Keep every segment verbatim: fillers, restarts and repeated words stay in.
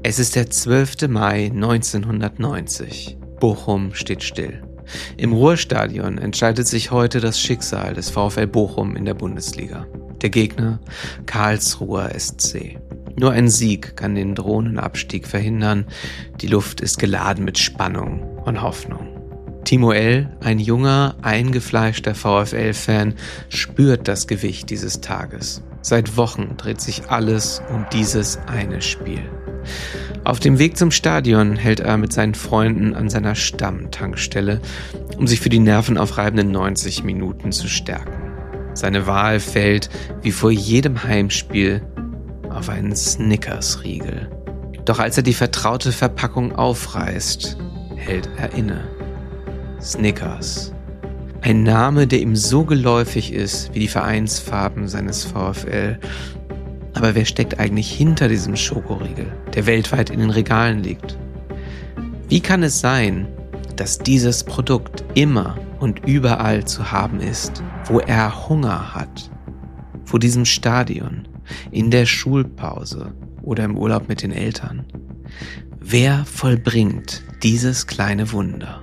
Es ist der zwölfte Mai neunzehnhundertneunzig. Bochum steht still. Im Ruhrstadion entscheidet sich heute das Schicksal des VfL Bochum in der Bundesliga. Der Gegner Karlsruher S C. Nur ein Sieg kann den drohenden Abstieg verhindern. Die Luft ist geladen mit Spannung und Hoffnung. Timo L., ein junger, eingefleischter VfL-Fan, spürt das Gewicht dieses Tages. Seit Wochen dreht sich alles um dieses eine Spiel. Auf dem Weg zum Stadion hält er mit seinen Freunden an seiner Stammtankstelle, um sich für die nervenaufreibenden neunzig Minuten zu stärken. Seine Wahl fällt, wie vor jedem Heimspiel, auf einen Snickers-Riegel. Doch als er die vertraute Verpackung aufreißt, hält er inne. Snickers. Ein Name, der ihm so geläufig ist wie die Vereinsfarben seines VfL. Aber wer steckt eigentlich hinter diesem Schokoriegel, der weltweit in den Regalen liegt? Wie kann es sein, dass dieses Produkt immer und überall zu haben ist, wo er Hunger hat? Vor diesem Stadion, in der Schulpause oder im Urlaub mit den Eltern? Wer vollbringt dieses kleine Wunder?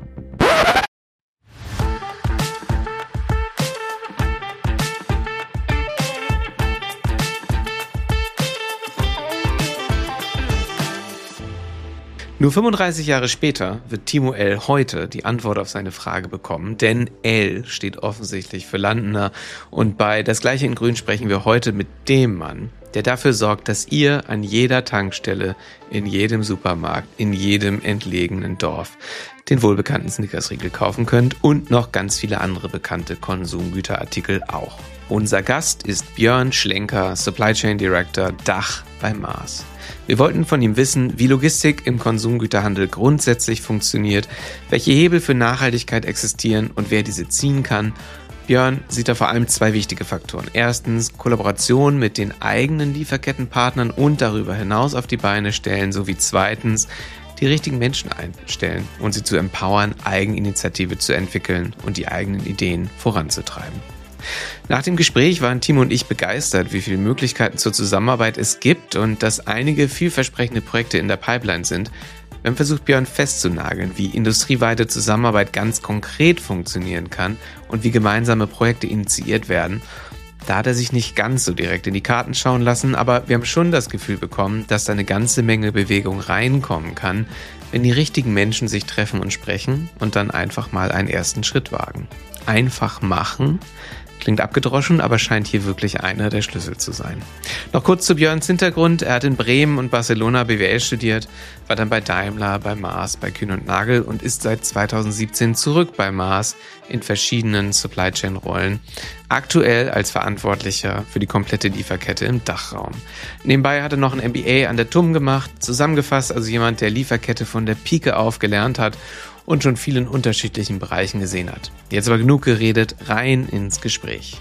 Nur fünfunddreißig Jahre später wird Timo L. heute die Antwort auf seine Frage bekommen, denn L steht offensichtlich für Landener und bei Das Gleiche in Grün sprechen wir heute mit dem Mann, der dafür sorgt, dass ihr an jeder Tankstelle, in jedem Supermarkt, in jedem entlegenen Dorf den wohlbekannten Snickers-Riegel kaufen könnt und noch ganz viele andere bekannte Konsumgüterartikel auch. Unser Gast ist Björn Schlenker, Supply Chain Director Dach bei Mars. Wir wollten von ihm wissen, wie Logistik im Konsumgüterhandel grundsätzlich funktioniert, welche Hebel für Nachhaltigkeit existieren und wer diese ziehen kann. Björn sieht da vor allem zwei wichtige Faktoren. Erstens Kollaboration mit den eigenen Lieferkettenpartnern und darüber hinaus auf die Beine stellen, sowie zweitens die richtigen Menschen einstellen und sie zu empowern, Eigeninitiative zu entwickeln und die eigenen Ideen voranzutreiben. Nach dem Gespräch waren Timo und ich begeistert, wie viele Möglichkeiten zur Zusammenarbeit es gibt und dass einige vielversprechende Projekte in der Pipeline sind. Wir haben versucht, Björn festzunageln, wie industrieweite Zusammenarbeit ganz konkret funktionieren kann und wie gemeinsame Projekte initiiert werden. Da hat er sich nicht ganz so direkt in die Karten schauen lassen, aber wir haben schon das Gefühl bekommen, dass da eine ganze Menge Bewegung reinkommen kann, wenn die richtigen Menschen sich treffen und sprechen und dann einfach mal einen ersten Schritt wagen. Einfach machen klingt abgedroschen, aber scheint hier wirklich einer der Schlüssel zu sein. Noch kurz zu Björns Hintergrund. Er hat in Bremen und Barcelona B W L studiert, war dann bei Daimler, bei Mars, bei Kühn und Nagel und ist seit zweitausendsiebzehn zurück bei Mars in verschiedenen Supply Chain Rollen. Aktuell als Verantwortlicher für die komplette Lieferkette im Dachraum. Nebenbei hat er noch ein M B A an der T U M gemacht. Zusammengefasst also jemand, der Lieferkette von der Pike auf gelernt hat und schon viel in unterschiedlichen Bereichen gesehen hat. Jetzt aber genug geredet, rein ins Gespräch.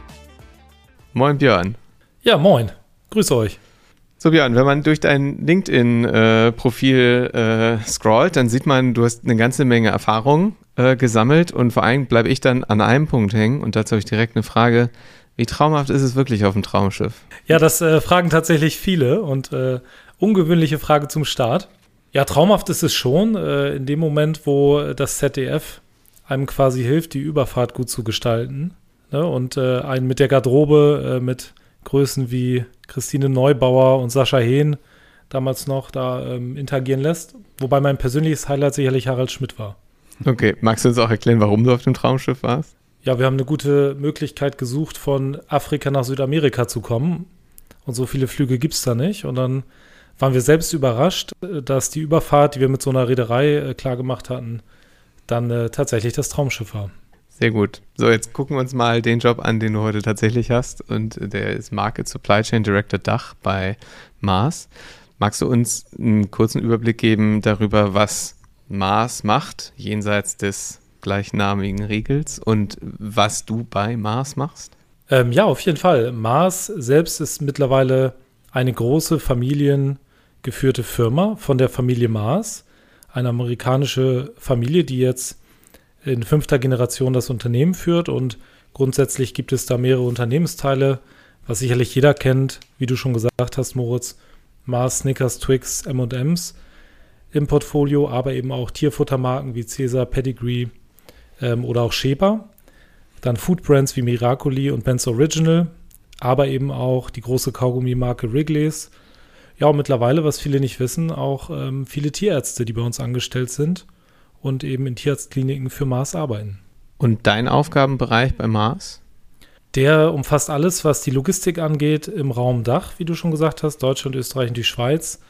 Moin Björn. Ja, moin. Grüß euch. So Björn, wenn man durch dein LinkedIn-Profil äh, scrollt, dann sieht man, du hast eine ganze Menge Erfahrung äh, gesammelt und vor allem bleibe ich dann an einem Punkt hängen und dazu habe ich direkt eine Frage. Wie traumhaft ist es wirklich auf dem Traumschiff? Ja, das äh, fragen tatsächlich viele und äh, ungewöhnliche Frage zum Start. Ja, traumhaft ist es schon, äh, in dem Moment, wo das Z D F einem quasi hilft, die Überfahrt gut zu gestalten, ne, und äh, einen mit der Garderobe äh, mit Größen wie Christine Neubauer und Sascha Hehn damals noch da ähm, interagieren lässt. Wobei mein persönliches Highlight sicherlich Harald Schmidt war. Okay, magst du uns auch erklären, warum du auf dem Traumschiff warst? Ja, wir haben eine gute Möglichkeit gesucht, von Afrika nach Südamerika zu kommen. Und so viele Flüge gibt es da nicht. Und dann waren wir selbst überrascht, dass die Überfahrt, die wir mit so einer Reederei äh, klar gemacht hatten, dann äh, tatsächlich das Traumschiff war. Sehr gut. So, jetzt gucken wir uns mal den Job an, den du heute tatsächlich hast. Und der ist Market Supply Chain Director Dach bei Mars. Magst du uns einen kurzen Überblick geben darüber, was Mars macht, jenseits des gleichnamigen Riegels, und was du bei Mars machst? Ähm, ja, auf jeden Fall. Mars selbst ist mittlerweile eine große familiengeführte Firma von der Familie Mars, eine amerikanische Familie, die jetzt in fünfter Generation das Unternehmen führt, und grundsätzlich gibt es da mehrere Unternehmensteile, was sicherlich jeder kennt, wie du schon gesagt hast, Moritz. Mars, Snickers, Twix, M und M's im Portfolio, aber eben auch Tierfuttermarken wie Cäsar, Pedigree ähm, oder auch Shepa. Dann Foodbrands wie Miracoli und Ben's Original, aber eben auch die große Kaugummi-Marke Wrigley's. Ja, und mittlerweile, was viele nicht wissen, auch ähm, viele Tierärzte, die bei uns angestellt sind und eben in Tierarztkliniken für Mars arbeiten. Und dein Aufgabenbereich bei Mars? Der umfasst alles, was die Logistik angeht im Raum Dach, wie du schon gesagt hast, Deutschland, Österreich und die Schweiz.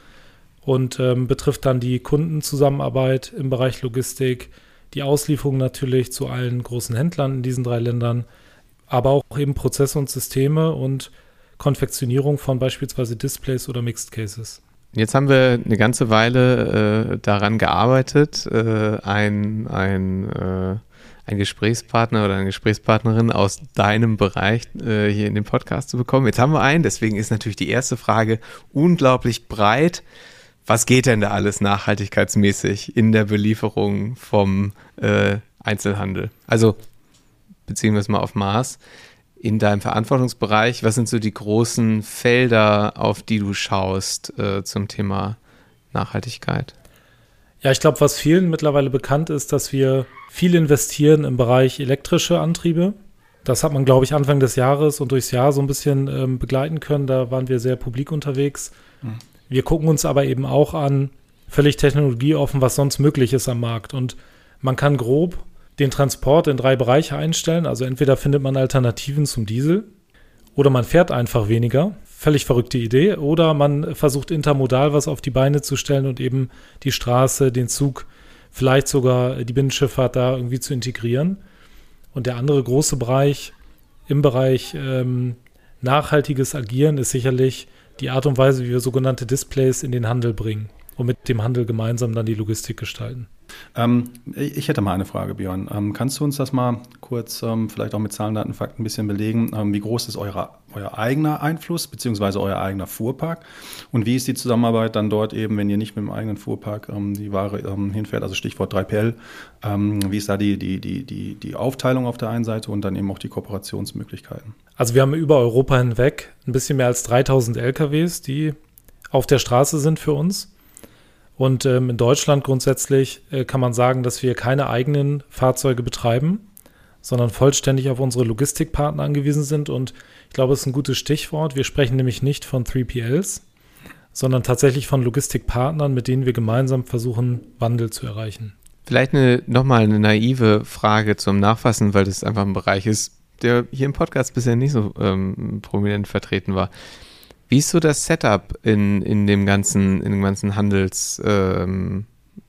Und ähm, betrifft dann die Kundenzusammenarbeit im Bereich Logistik, die Auslieferung natürlich zu allen großen Händlern in diesen drei Ländern, aber auch eben Prozesse und Systeme und Konfektionierung von beispielsweise Displays oder Mixed Cases. Jetzt haben wir eine ganze Weile äh, daran gearbeitet, äh, ein, ein, äh, ein Gesprächspartner oder eine Gesprächspartnerin aus deinem Bereich äh, hier in den Podcast zu bekommen. Jetzt haben wir einen, deswegen ist natürlich die erste Frage unglaublich breit. Was geht denn da alles nachhaltigkeitsmäßig in der Belieferung vom äh, Einzelhandel? Also beziehen wir es mal auf Mars. In deinem Verantwortungsbereich, was sind so die großen Felder, auf die du schaust äh, zum Thema Nachhaltigkeit? Ja, ich glaube, was vielen mittlerweile bekannt ist, dass wir viel investieren im Bereich elektrische Antriebe. Das hat man, glaube ich, Anfang des Jahres und durchs Jahr so ein bisschen ähm, begleiten können. Da waren wir sehr publik unterwegs. Mhm. Wir gucken uns aber eben auch an, völlig technologieoffen, was sonst möglich ist am Markt. Und man kann grob den Transport in drei Bereiche einstellen. Also entweder findet man Alternativen zum Diesel oder man fährt einfach weniger. Völlig verrückte Idee. Oder man versucht intermodal was auf die Beine zu stellen und eben die Straße, den Zug, vielleicht sogar die Binnenschifffahrt da irgendwie zu integrieren. Und der andere große Bereich im Bereich ähm, nachhaltiges Agieren ist sicherlich die Art und Weise, wie wir sogenannte Displays in den Handel bringen und mit dem Handel gemeinsam dann die Logistik gestalten. Ähm, ich hätte mal eine Frage, Björn. Ähm, kannst du uns das mal kurz, ähm, vielleicht auch mit Zahlen, Daten, Fakten ein bisschen belegen? Ähm, wie groß ist eure, euer eigener Einfluss beziehungsweise euer eigener Fuhrpark? Und wie ist die Zusammenarbeit dann dort eben, wenn ihr nicht mit dem eigenen Fuhrpark ähm, die Ware ähm, hinfährt, also Stichwort drei P L? Ähm, wie ist da die, die, die, die, die Aufteilung auf der einen Seite und dann eben auch die Kooperationsmöglichkeiten? Also wir haben über Europa hinweg ein bisschen mehr als dreitausend L K Ws, die auf der Straße sind für uns. Und ähm, in Deutschland grundsätzlich äh, kann man sagen, dass wir keine eigenen Fahrzeuge betreiben, sondern vollständig auf unsere Logistikpartner angewiesen sind. Und ich glaube, es ist ein gutes Stichwort. Wir sprechen nämlich nicht von drei P Ls, sondern tatsächlich von Logistikpartnern, mit denen wir gemeinsam versuchen, Wandel zu erreichen. Vielleicht eine, nochmal eine naive Frage zum Nachfassen, weil das einfach ein Bereich ist, der hier im Podcast bisher nicht so ähm, prominent vertreten war. Wie ist so das Setup in, in dem ganzen, in dem ganzen Handelssektor? Ähm,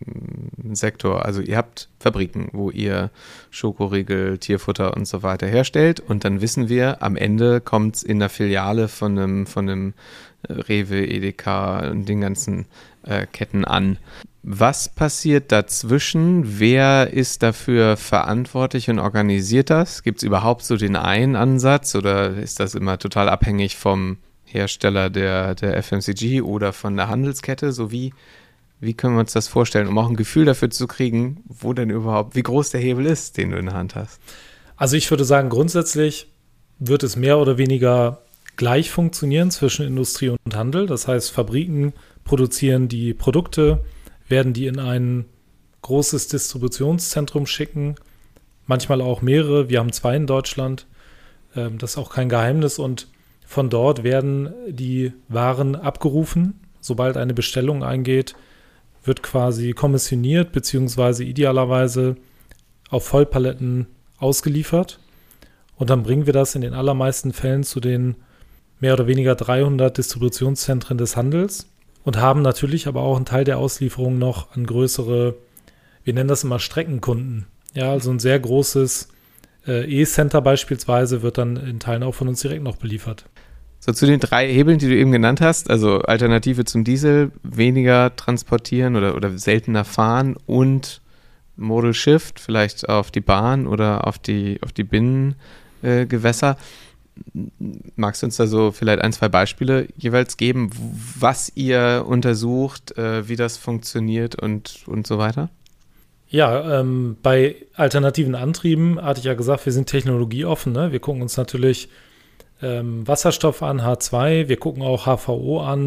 also ihr habt Fabriken, wo ihr Schokoriegel, Tierfutter und so weiter herstellt und dann wissen wir, am Ende kommt es in der Filiale von einem, von einem Rewe, Edeka und den ganzen äh, Ketten an. Was passiert dazwischen? Wer ist dafür verantwortlich und organisiert das? Gibt es überhaupt so den einen Ansatz oder ist das immer total abhängig vom Hersteller der, der F M C G oder von der Handelskette, so wie, wie können wir uns das vorstellen, um auch ein Gefühl dafür zu kriegen, wo denn überhaupt, wie groß der Hebel ist, den du in der Hand hast? Also ich würde sagen, grundsätzlich wird es mehr oder weniger gleich funktionieren zwischen Industrie und Handel. Das heißt, Fabriken produzieren die Produkte, werden die in ein großes Distributionszentrum schicken, manchmal auch mehrere. Wir haben zwei in Deutschland, das ist auch kein Geheimnis und von dort werden die Waren abgerufen. Sobald eine Bestellung eingeht, wird quasi kommissioniert beziehungsweise idealerweise auf Vollpaletten ausgeliefert. Und dann bringen wir das in den allermeisten Fällen zu den mehr oder weniger dreihundert Distributionszentren des Handels und haben natürlich aber auch einen Teil der Auslieferung noch an größere, wir nennen das immer Streckenkunden. Ja, also ein sehr großes äh, E-Center beispielsweise wird dann in Teilen auch von uns direkt noch beliefert. So, zu den drei Hebeln, die du eben genannt hast, also Alternative zum Diesel, weniger transportieren oder, oder seltener fahren und Modal Shift, vielleicht auf die Bahn oder auf die, auf die Binnengewässer. Äh, Magst du uns da so vielleicht ein, zwei Beispiele jeweils geben, was ihr untersucht, äh, wie das funktioniert und, und so weiter? Ja, ähm, bei alternativen Antrieben hatte ich ja gesagt, wir sind technologieoffen. Ne? Wir gucken uns natürlich ähm, Wasserstoff an, H zwei, wir gucken auch H V O an,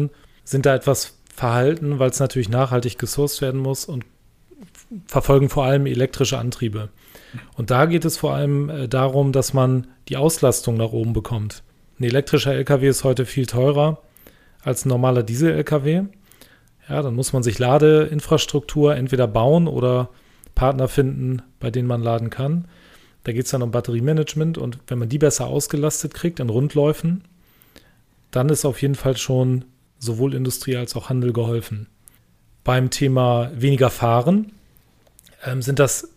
sind da etwas verhalten, weil es natürlich nachhaltig gesourced werden muss und verfolgen vor allem elektrische Antriebe. Und da geht es vor allem äh, darum, dass man die Auslastung nach oben bekommt. Ein elektrischer L K W ist heute viel teurer als ein normaler Diesel-L K W. Ja, dann muss man sich Ladeinfrastruktur entweder bauen oder Partner finden, bei denen man laden kann. Da geht es dann um Batteriemanagement und wenn man die besser ausgelastet kriegt in Rundläufen, dann ist auf jeden Fall schon sowohl Industrie als auch Handel geholfen. Beim Thema weniger Fahren ähm, sind das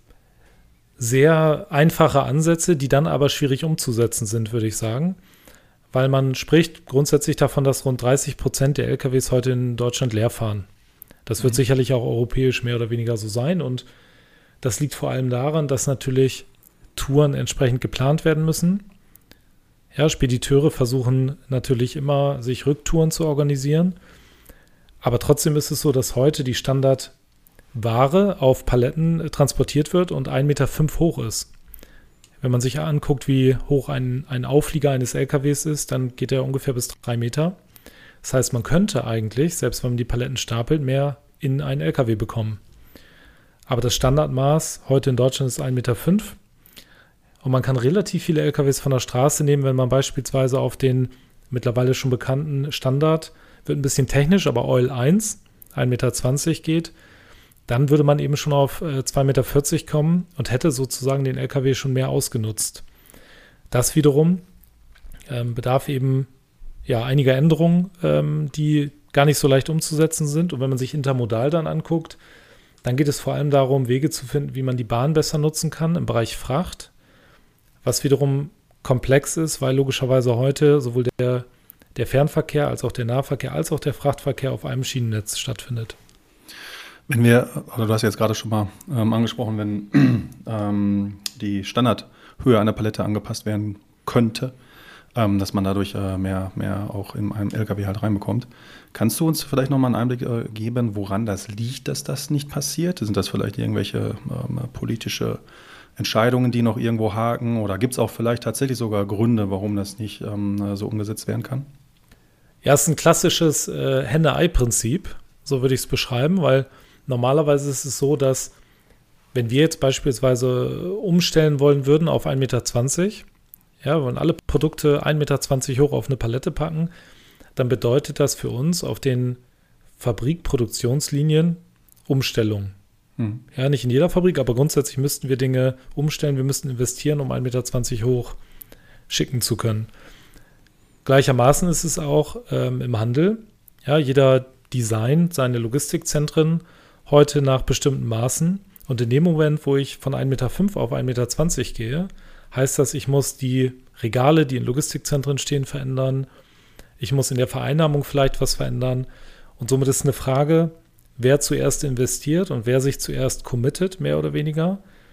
sehr einfache Ansätze, die dann aber schwierig umzusetzen sind, würde ich sagen. Weil man spricht grundsätzlich davon, dass rund dreißig Prozent der L K Ws heute in Deutschland leer fahren. Das wird mhm. sicherlich auch europäisch mehr oder weniger so sein. Und das liegt vor allem daran, dass natürlich Touren entsprechend geplant werden müssen. Ja, Spediteure versuchen natürlich immer, sich Rücktouren zu organisieren. Aber trotzdem ist es so, dass heute die Standardware auf Paletten transportiert wird und ein Meter fünf hoch ist. Wenn man sich anguckt, wie hoch ein, ein Auflieger eines L K Ws ist, dann geht er ungefähr bis drei Meter. Das heißt, man könnte eigentlich, selbst wenn man die Paletten stapelt, mehr in einen L K W bekommen. Aber das Standardmaß heute in Deutschland ist ein Meter fünf. Und man kann relativ viele L K Ws von der Straße nehmen, wenn man beispielsweise auf den mittlerweile schon bekannten Standard, wird ein bisschen technisch, aber Eul eins, ein Meter zwanzig geht, dann würde man eben schon auf äh, zwei Meter vierzig kommen und hätte sozusagen den L K W schon mehr ausgenutzt. Das wiederum ähm, bedarf eben ja, einiger Änderungen, ähm, die gar nicht so leicht umzusetzen sind. Und wenn man sich intermodal dann anguckt, dann geht es vor allem darum, Wege zu finden, wie man die Bahn besser nutzen kann im Bereich Fracht, was wiederum komplex ist, weil logischerweise heute sowohl der, der Fernverkehr als auch der Nahverkehr als auch der Frachtverkehr auf einem Schienennetz stattfindet. Wenn wir, also du hast jetzt gerade schon mal ähm, angesprochen, wenn ähm, die Standardhöhe einer Palette angepasst werden könnte, ähm, dass man dadurch äh, mehr, mehr auch in einem L K W halt reinbekommt. Kannst du uns vielleicht nochmal einen Einblick äh, geben, woran das liegt, dass das nicht passiert? Sind das vielleicht irgendwelche ähm, politische Entscheidungen, die noch irgendwo haken? Oder gibt es auch vielleicht tatsächlich sogar Gründe, warum das nicht ähm, so umgesetzt werden kann? Ja, es ist ein klassisches äh, Henne-Ei-Prinzip, so würde ich es beschreiben, weil normalerweise ist es so, dass wenn wir jetzt beispielsweise umstellen wollen würden auf ein Meter zwanzig, ja, wir wollen alle Produkte ein Meter zwanzig hoch auf eine Palette packen, dann bedeutet das für uns auf den Fabrikproduktionslinien Umstellung. Hm. Ja, nicht in jeder Fabrik, aber grundsätzlich müssten wir Dinge umstellen, wir müssten investieren, um ein Meter zwanzig hoch schicken zu können. Gleichermaßen ist es auch ähm, im Handel. Ja, jeder designt seine Logistikzentren heute nach bestimmten Maßen. Und in dem Moment, wo ich von ein Meter fünf auf ein Meter zwanzig gehe, heißt das, ich muss die Regale, die in Logistikzentren stehen, verändern. Ich muss in der Vereinnahmung vielleicht was verändern. Und somit ist eine Frage, wer zuerst investiert und wer sich zuerst committet, mehr oder weniger.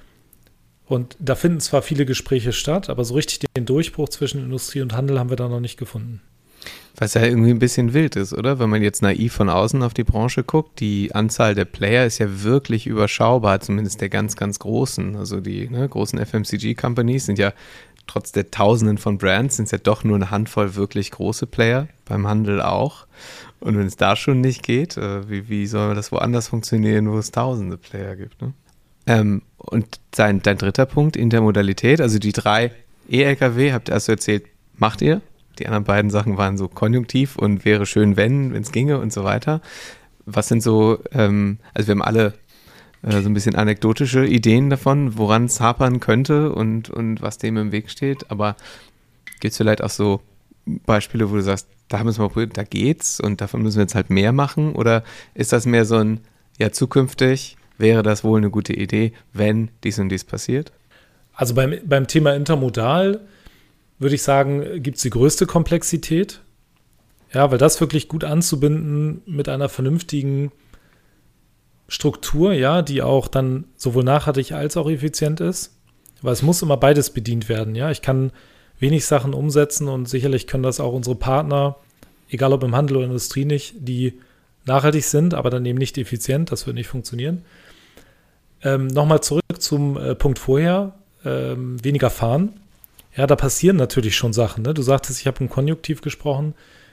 Und da finden zwar viele Gespräche statt, aber so richtig den Durchbruch zwischen Industrie und Handel haben wir da noch nicht gefunden. Was ja irgendwie ein bisschen wild ist, oder? Wenn man jetzt naiv von außen auf die Branche guckt, die Anzahl der Player ist ja wirklich überschaubar, zumindest der ganz, ganz großen. Also die ne, großen F M C G-Companies sind ja trotz der Tausenden von Brands, sind es ja doch nur eine Handvoll wirklich große Player, beim Handel auch. Und wenn es da schon nicht geht, äh, wie, wie soll das woanders funktionieren, wo es tausende Player gibt, ne? Ähm, und sein, dein dritter Punkt, Intermodalität, also die drei E-L K W, habt ihr erst so erzählt, macht ihr? Die anderen beiden Sachen waren so konjunktiv und wäre schön, wenn, wenn es ginge und so weiter. Was sind so, ähm, also wir haben alle äh, so ein bisschen anekdotische Ideen davon, woran es hapern könnte und, und was dem im Weg steht, aber gibt es vielleicht auch so Beispiele, wo du sagst, da müssen wir probieren, da geht's und davon müssen wir jetzt halt mehr machen, oder ist das mehr so ein, ja zukünftig wäre das wohl eine gute Idee, wenn dies und dies passiert? Also beim, beim Thema Intermodal würde ich sagen, gibt es die größte Komplexität. Ja, weil das wirklich gut anzubinden mit einer vernünftigen Struktur, ja, die auch dann sowohl nachhaltig als auch effizient ist. Weil es muss immer beides bedient werden, ja. Ich kann wenig Sachen umsetzen und sicherlich können das auch unsere Partner, egal ob im Handel oder Industrie nicht, die nachhaltig sind, aber dann eben nicht effizient, das wird nicht funktionieren. Ähm, Nochmal zurück zum äh, Punkt vorher, ähm, weniger fahren. Ja, da passieren natürlich schon Sachen. Ne? Du sagtest, ich habe im Konjunktiv gesprochen.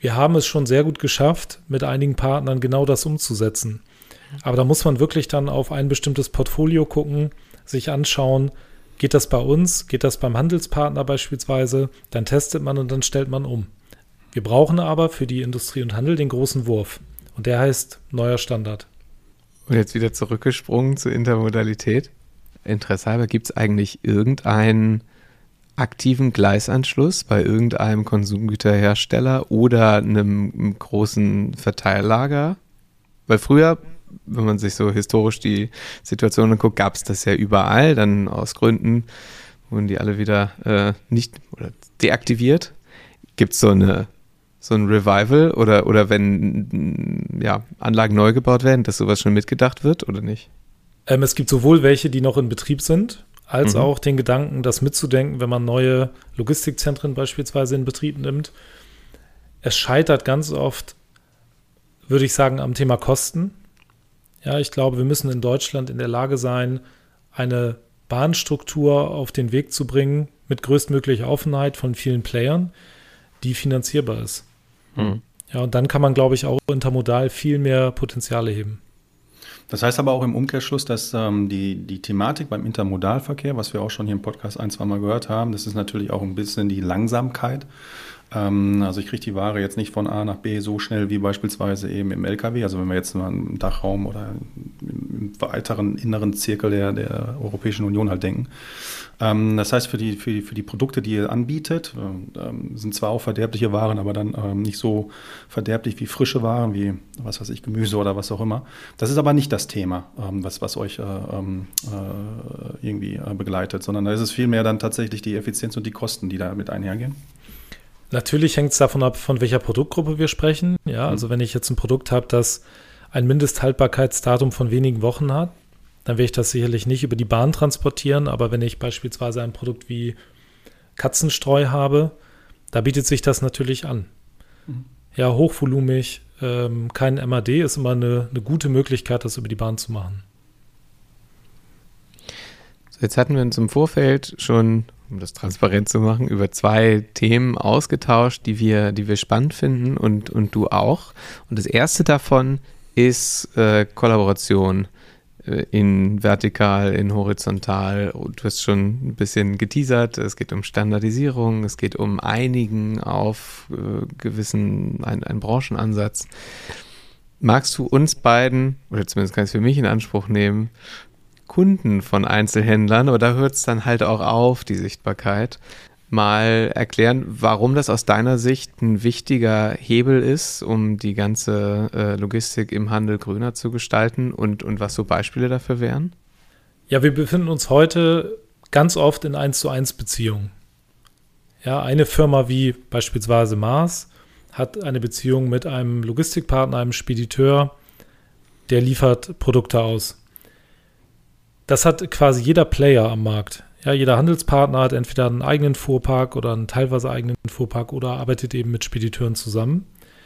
Wir haben es schon sehr gut geschafft, mit einigen Partnern genau das umzusetzen. Aber da muss man wirklich dann auf ein bestimmtes Portfolio gucken, sich anschauen, geht das bei uns, geht das beim Handelspartner beispielsweise, dann testet man und dann stellt man um. Wir brauchen aber für die Industrie und Handel den großen Wurf und der heißt neuer Standard. Und jetzt wieder zurückgesprungen zur Intermodalität. Interessehalber, gibt es eigentlich irgendeinen aktiven Gleisanschluss bei irgendeinem Konsumgüterhersteller oder einem großen Verteillager? Weil früher, wenn man sich so historisch die Situation anguckt, gab es das ja überall. Dann aus Gründen wurden die alle wieder äh, nicht oder deaktiviert. Gibt es so eine so ein Revival oder, oder wenn ja, Anlagen neu gebaut werden, dass sowas schon mitgedacht wird oder nicht? Ähm, es gibt sowohl welche, die noch in Betrieb sind, als Mhm. auch den Gedanken, das mitzudenken, wenn man neue Logistikzentren beispielsweise in Betrieb nimmt. Es scheitert ganz oft, würde ich sagen, am Thema Kosten. Ja, ich glaube, wir müssen in Deutschland in der Lage sein, eine Bahnstruktur auf den Weg zu bringen mit größtmöglicher Offenheit von vielen Playern, die finanzierbar ist. Mhm. Ja, und dann kann man, glaube ich, auch intermodal viel mehr Potenziale heben. Das heißt aber auch im Umkehrschluss, dass ähm, die, die Thematik beim Intermodalverkehr, was wir auch schon hier im Podcast ein, zwei Mal gehört haben, das ist natürlich auch ein bisschen die Langsamkeit. Ähm, also ich kriege die Ware jetzt nicht von A nach B so schnell wie beispielsweise eben im L K W. Also wenn wir jetzt mal im Dachraum oder im weiteren inneren Zirkel der, der Europäischen Union halt denken. Ähm, das heißt, für die, für, die, für die Produkte, die ihr anbietet, ähm, sind zwar auch verderbliche Waren, aber dann ähm, nicht so verderblich wie frische Waren, wie was weiß ich, Gemüse oder was auch immer. Das ist aber nicht das Thema, ähm, was, was euch äh, äh, irgendwie äh, begleitet, sondern da ist es vielmehr dann tatsächlich die Effizienz und die Kosten, die da mit einhergehen. Natürlich hängt es davon ab, von welcher Produktgruppe wir sprechen. Ja, also wenn ich jetzt ein Produkt habe, das ein Mindesthaltbarkeitsdatum von wenigen Wochen hat, dann werde ich das sicherlich nicht über die Bahn transportieren. Aber wenn ich beispielsweise ein Produkt wie Katzenstreu habe, da bietet sich das natürlich an. Mhm. Ja, hochvolumig, ähm, kein M A D ist immer eine, eine gute Möglichkeit, das über die Bahn zu machen. Jetzt hatten wir uns im Vorfeld schon, um das transparent zu machen, über zwei Themen ausgetauscht, die wir, die wir spannend finden und, und du auch. Und das erste davon ist äh, Kollaboration äh, in vertikal, in horizontal. Du hast schon ein bisschen geteasert, es geht um Standardisierung, es geht um Einigen auf äh, gewissen, ein, ein Branchenansatz. Magst du uns beiden, oder zumindest kann ich es für mich in Anspruch nehmen, Kunden von Einzelhändlern, aber da hört es dann halt auch auf, die Sichtbarkeit, mal erklären, warum das aus deiner Sicht ein wichtiger Hebel ist, um die ganze äh, Logistik im Handel grüner zu gestalten und, und was so Beispiele dafür wären? Ja, wir befinden uns heute ganz oft in eins zu eins Beziehungen. Ja, eine Firma wie beispielsweise Mars hat eine Beziehung mit einem Logistikpartner, einem Spediteur, der liefert Produkte aus. Das hat quasi jeder Player am Markt. Ja, jeder Handelspartner hat entweder einen eigenen Fuhrpark oder einen teilweise eigenen Fuhrpark oder arbeitet eben mit Spediteuren zusammen.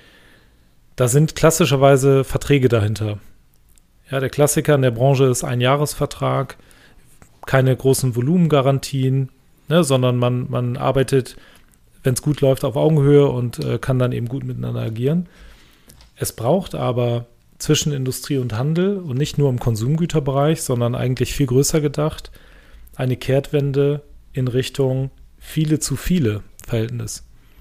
Da sind klassischerweise Verträge dahinter. Ja, der Klassiker in der Branche ist ein Jahresvertrag, keine großen Volumengarantien, ne, sondern man, man arbeitet, wenn es gut läuft, auf Augenhöhe und äh, kann dann eben gut miteinander agieren. Es braucht aber zwischen Industrie und Handel und nicht nur im Konsumgüterbereich, sondern eigentlich viel größer gedacht, eine Kehrtwende in Richtung viele zu viele Verhältnis.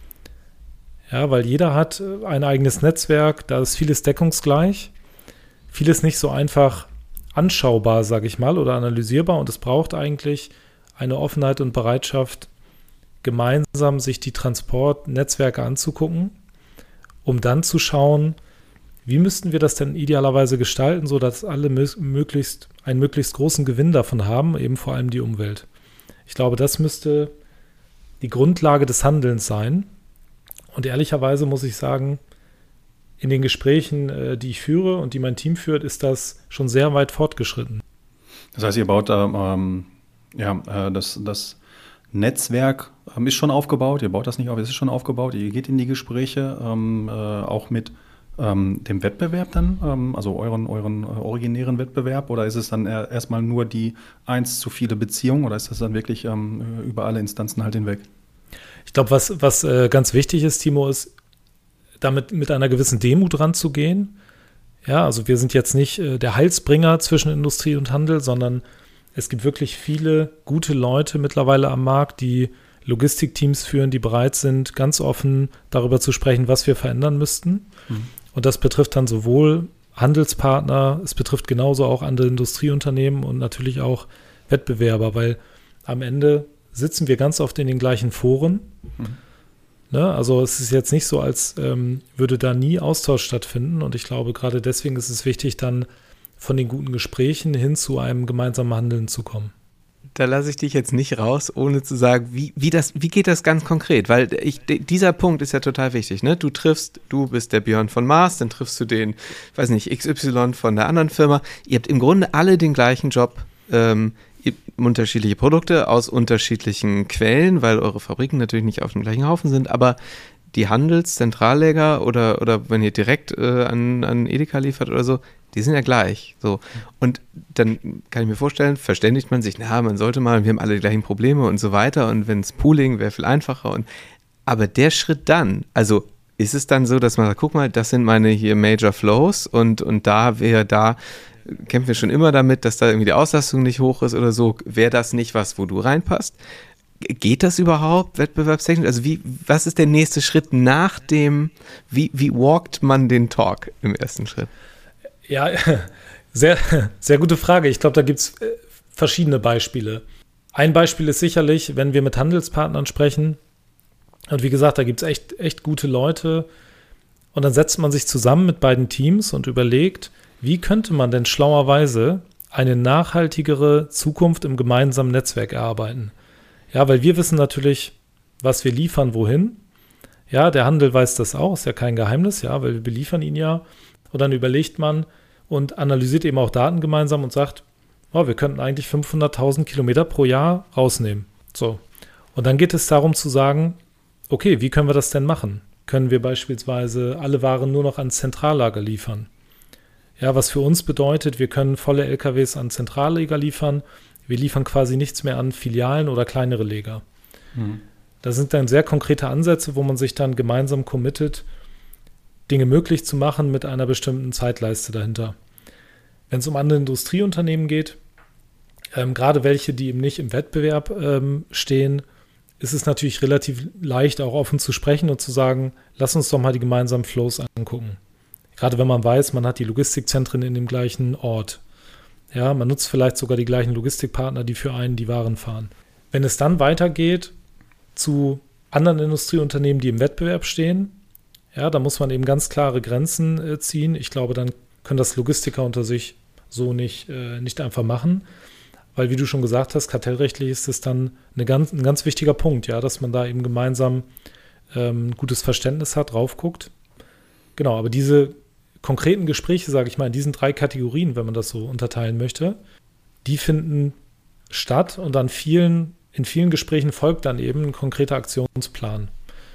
Ja, weil jeder hat ein eigenes Netzwerk, da ist vieles deckungsgleich, vieles nicht so einfach anschaubar, sage ich mal, oder analysierbar und es braucht eigentlich eine Offenheit und Bereitschaft, gemeinsam sich die Transportnetzwerke anzugucken, um dann zu schauen, wie müssten wir das denn idealerweise gestalten, sodass alle möglichst einen möglichst großen Gewinn davon haben, eben vor allem die Umwelt. Ich glaube, das müsste die Grundlage des Handelns sein. Und ehrlicherweise muss ich sagen, in den Gesprächen, die ich führe und die mein Team führt, ist das schon sehr weit fortgeschritten. Das heißt, ihr baut ähm, ja, das, das Netzwerk ähm, ist schon aufgebaut, ihr baut das nicht auf, es ist schon aufgebaut, ihr geht in die Gespräche, ähm, äh, auch mit Ähm, dem Wettbewerb dann, ähm, also euren, euren äh, originären Wettbewerb, oder ist es dann er, erstmal nur die eins zu viele Beziehung oder ist das dann wirklich ähm, über alle Instanzen halt hinweg? Ich glaube, was, was äh, ganz wichtig ist, Timo, ist, damit mit einer gewissen Demut ranzugehen. Ja, also wir sind jetzt nicht äh, der Heilsbringer zwischen Industrie und Handel, sondern es gibt wirklich viele gute Leute mittlerweile am Markt, die Logistikteams führen, die bereit sind, ganz offen darüber zu sprechen, was wir verändern müssten. Mhm. Und das betrifft dann sowohl Handelspartner, es betrifft genauso auch andere Industrieunternehmen und natürlich auch Wettbewerber, weil am Ende sitzen wir ganz oft in den gleichen Foren. Mhm. Ne? Also es ist jetzt nicht so, als ähm, würde da nie Austausch stattfinden. Und ich glaube, gerade deswegen ist es wichtig, dann von den guten Gesprächen hin zu einem gemeinsamen Handeln zu kommen. Da lasse ich dich jetzt nicht raus, ohne zu sagen, wie, wie, das, wie geht das ganz konkret? Weil ich, dieser Punkt ist ja total wichtig. Ne? Du triffst, du bist der Björn von Mars, dann triffst du den, weiß nicht, X Y von der anderen Firma. Ihr habt im Grunde alle den gleichen Job, ähm, unterschiedliche Produkte aus unterschiedlichen Quellen, weil eure Fabriken natürlich nicht auf dem gleichen Haufen sind, aber die Handelszentralläger oder, oder wenn ihr direkt äh, an, an Edeka liefert oder so, die sind ja gleich. So. Und dann kann ich mir vorstellen, verständigt man sich, na, man sollte mal, wir haben alle die gleichen Probleme und so weiter und wenn es Pooling wäre viel einfacher. Und, aber der Schritt dann, also ist es dann so, dass man sagt, guck mal, das sind meine hier Major Flows und, und da wäre da, kämpfen wir schon immer damit, dass da irgendwie die Auslastung nicht hoch ist oder so, wäre das nicht was, wo du reinpasst? Geht das überhaupt wettbewerbstechnisch? Also wie, was ist der nächste Schritt nach dem, wie, wie walkt man den Talk im ersten Schritt? Ja, sehr, sehr gute Frage. Ich glaube, da gibt es verschiedene Beispiele. Ein Beispiel ist sicherlich, wenn wir mit Handelspartnern sprechen, und wie gesagt, da gibt es echt, echt gute Leute, und dann setzt man sich zusammen mit beiden Teams und überlegt, wie könnte man denn schlauerweise eine nachhaltigere Zukunft im gemeinsamen Netzwerk erarbeiten? Ja, weil wir wissen natürlich, was wir liefern, wohin. Ja, der Handel weiß das auch, ist ja kein Geheimnis, ja, weil wir beliefern ihn ja. Und dann überlegt man und analysiert eben auch Daten gemeinsam und sagt, oh, wir könnten eigentlich fünfhunderttausend Kilometer pro Jahr rausnehmen. So. Und dann geht es darum zu sagen, okay, wie können wir das denn machen? Können wir beispielsweise alle Waren nur noch ans Zentrallager liefern? Ja, was für uns bedeutet, wir können volle L K Ws an Zentrallager liefern. Wir liefern quasi nichts mehr an Filialen oder kleinere Lager. Mhm. Das sind dann sehr konkrete Ansätze, wo man sich dann gemeinsam committet, Dinge möglich zu machen mit einer bestimmten Zeitleiste dahinter. Wenn es um andere Industrieunternehmen geht, ähm, gerade welche, die eben nicht im Wettbewerb ähm, stehen, ist es natürlich relativ leicht, auch offen zu sprechen und zu sagen, lass uns doch mal die gemeinsamen Flows angucken. Gerade wenn man weiß, man hat die Logistikzentren in dem gleichen Ort. Ja, man nutzt vielleicht sogar die gleichen Logistikpartner, die für einen die Waren fahren. Wenn es dann weitergeht zu anderen Industrieunternehmen, die im Wettbewerb stehen, ja, da muss man eben ganz klare Grenzen äh, ziehen. Ich glaube, dann können das Logistiker unter sich so nicht, äh, nicht einfach machen. Weil, wie du schon gesagt hast, kartellrechtlich ist es dann eine ganz, ein ganz wichtiger Punkt, ja, dass man da eben gemeinsam ähm, ein gutes Verständnis hat, drauf guckt. Genau, aber diese konkreten Gespräche, sage ich mal, in diesen drei Kategorien, wenn man das so unterteilen möchte, die finden statt und an vielen, in vielen Gesprächen folgt dann eben ein konkreter Aktionsplan.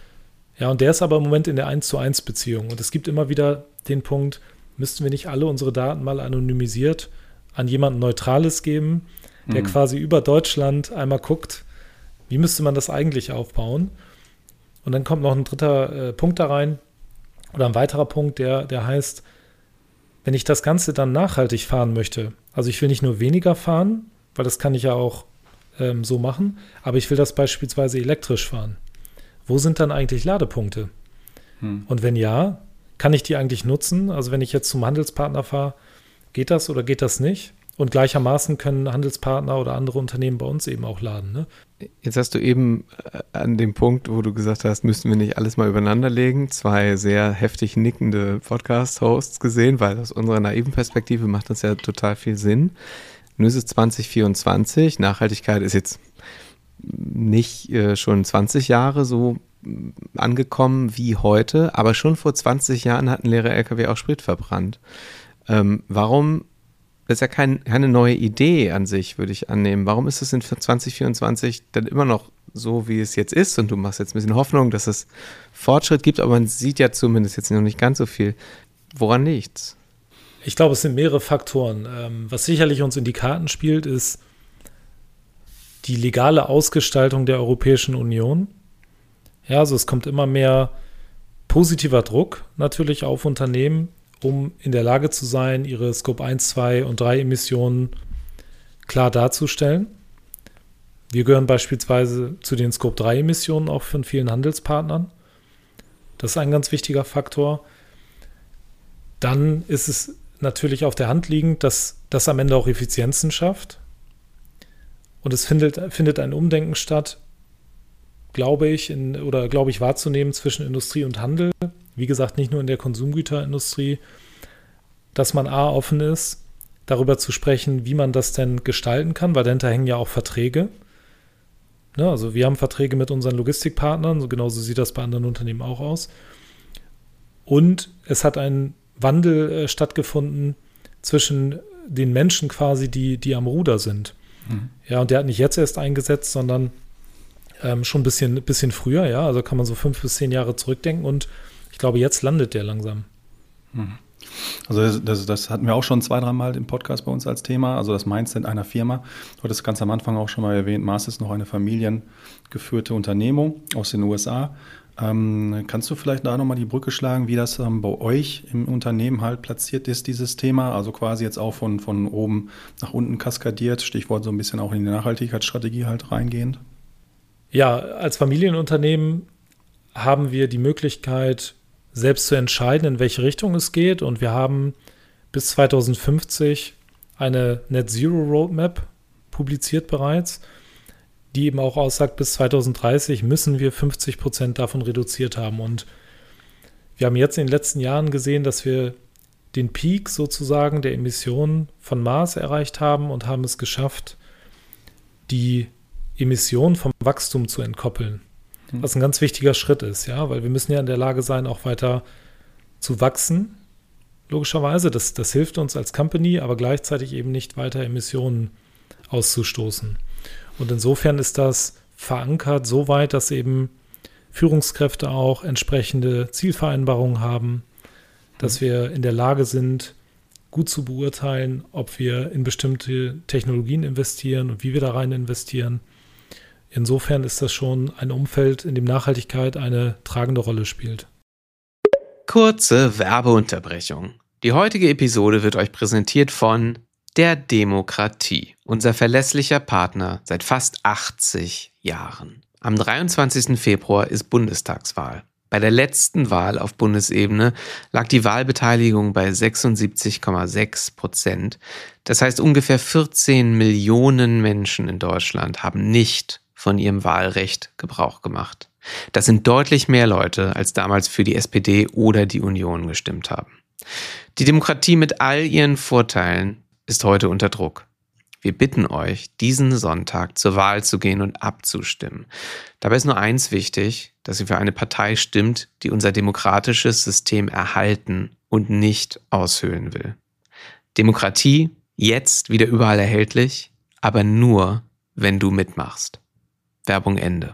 Ja, und der ist aber im Moment in der eins zu eins Beziehung. Und es gibt immer wieder den Punkt, müssten wir nicht alle unsere Daten mal anonymisiert an jemanden Neutrales geben, der mhm. quasi über Deutschland einmal guckt, wie müsste man das eigentlich aufbauen? Und dann kommt noch ein dritter äh, Punkt da rein, oder ein weiterer Punkt, der, der heißt, wenn ich das Ganze dann nachhaltig fahren möchte, also ich will nicht nur weniger fahren, weil das kann ich ja auch ähm, so machen, aber ich will das beispielsweise elektrisch fahren. Wo sind dann eigentlich Ladepunkte? Hm. Und wenn ja, kann ich die eigentlich nutzen? Also wenn ich jetzt zum Handelspartner fahre, geht das oder geht das nicht? Und gleichermaßen können Handelspartner oder andere Unternehmen bei uns eben auch laden. Ne? Jetzt hast du eben an dem Punkt, wo du gesagt hast, müssten wir nicht alles mal übereinander legen, zwei sehr heftig nickende Podcast-Hosts gesehen, weil aus unserer naiven Perspektive macht das ja total viel Sinn. Nun ist es zwanzig vierundzwanzig, Nachhaltigkeit ist jetzt nicht äh, schon zwanzig Jahre so angekommen wie heute, aber schon vor zwanzig Jahren hatten leere L K W auch Sprit verbrannt. Ähm, warum Das ist ja kein, keine neue Idee an sich, würde ich annehmen. Warum ist es in zwanzig vierundzwanzig dann immer noch so, wie es jetzt ist? Und du machst jetzt ein bisschen Hoffnung, dass es Fortschritt gibt, aber man sieht ja zumindest jetzt noch nicht ganz so viel. Woran liegt's? Ich glaube, es sind mehrere Faktoren. Ähm, was sicherlich uns in die Karten spielt, ist die legale Ausgestaltung der Europäischen Union. Ja, also es kommt immer mehr positiver Druck natürlich auf Unternehmen, um in der Lage zu sein, ihre Scope eins, zwei und drei Emissionen klar darzustellen. Wir gehören beispielsweise zu den Scope drei Emissionen auch von vielen Handelspartnern. Das ist ein ganz wichtiger Faktor. Dann ist es natürlich auf der Hand liegend, dass das am Ende auch Effizienzen schafft. Und es findet, findet ein Umdenken statt, glaube ich, in, oder glaube ich wahrzunehmen zwischen Industrie und Handel. Wie gesagt, nicht nur in der Konsumgüterindustrie, dass man A, offen ist, darüber zu sprechen, wie man das denn gestalten kann, weil dahinter hängen ja auch Verträge. Ne, also wir haben Verträge mit unseren Logistikpartnern, so genauso sieht das bei anderen Unternehmen auch aus. Und es hat ein Wandel äh, stattgefunden zwischen den Menschen quasi, die, die am Ruder sind. Mhm. Ja, und der hat nicht jetzt erst eingesetzt, sondern ähm, schon ein bisschen, bisschen früher, ja. Also kann man so fünf bis zehn Jahre zurückdenken und ich glaube, jetzt landet der langsam. Mhm. Also das, das, das hatten wir auch schon zwei, dreimal im Podcast bei uns als Thema, also das Mindset einer Firma. Du hattest ganz am Anfang auch schon mal erwähnt, Mars ist noch eine familiengeführte Unternehmung aus den U S A. Ähm, kannst du vielleicht da nochmal die Brücke schlagen, wie das ähm, bei euch im Unternehmen halt platziert ist, dieses Thema? Also quasi jetzt auch von, von oben nach unten kaskadiert, Stichwort so ein bisschen auch in die Nachhaltigkeitsstrategie halt reingehend? Ja, als Familienunternehmen haben wir die Möglichkeit, selbst zu entscheiden, in welche Richtung es geht. Und wir haben bis zwanzig fünfzig eine Net Zero Roadmap publiziert bereits, die eben auch aussagt, bis zwanzig dreißig müssen wir fünfzig Prozent davon reduziert haben. Und wir haben jetzt in den letzten Jahren gesehen, dass wir den Peak sozusagen der Emissionen von Mars erreicht haben und haben es geschafft, die Emissionen vom Wachstum zu entkoppeln. Was ein ganz wichtiger Schritt ist, ja, weil wir müssen ja in der Lage sein, auch weiter zu wachsen, logischerweise. Das, das hilft uns als Company, aber gleichzeitig eben nicht weiter Emissionen auszustoßen. Und insofern ist das verankert so weit, dass eben Führungskräfte auch entsprechende Zielvereinbarungen haben, dass wir in der Lage sind, gut zu beurteilen, ob wir in bestimmte Technologien investieren und wie wir da rein investieren. Insofern ist das schon ein Umfeld, in dem Nachhaltigkeit eine tragende Rolle spielt. Kurze Werbeunterbrechung. Die heutige Episode wird euch präsentiert von der Demokratie, unser verlässlicher Partner seit fast achtzig Jahren. Am dreiundzwanzigsten Februar ist Bundestagswahl. Bei der letzten Wahl auf Bundesebene lag die Wahlbeteiligung bei sechsundsiebzig Komma sechs Prozent. Das heißt, ungefähr vierzehn Millionen Menschen in Deutschland haben nicht von ihrem Wahlrecht Gebrauch gemacht. Das sind deutlich mehr Leute, als damals für die S P D oder die Union gestimmt haben. Die Demokratie mit all ihren Vorteilen ist heute unter Druck. Wir bitten euch, diesen Sonntag zur Wahl zu gehen und abzustimmen. Dabei ist nur eins wichtig, dass ihr für eine Partei stimmt, die unser demokratisches System erhalten und nicht aushöhlen will. Demokratie, jetzt wieder überall erhältlich, aber nur, wenn du mitmachst. Werbung Ende.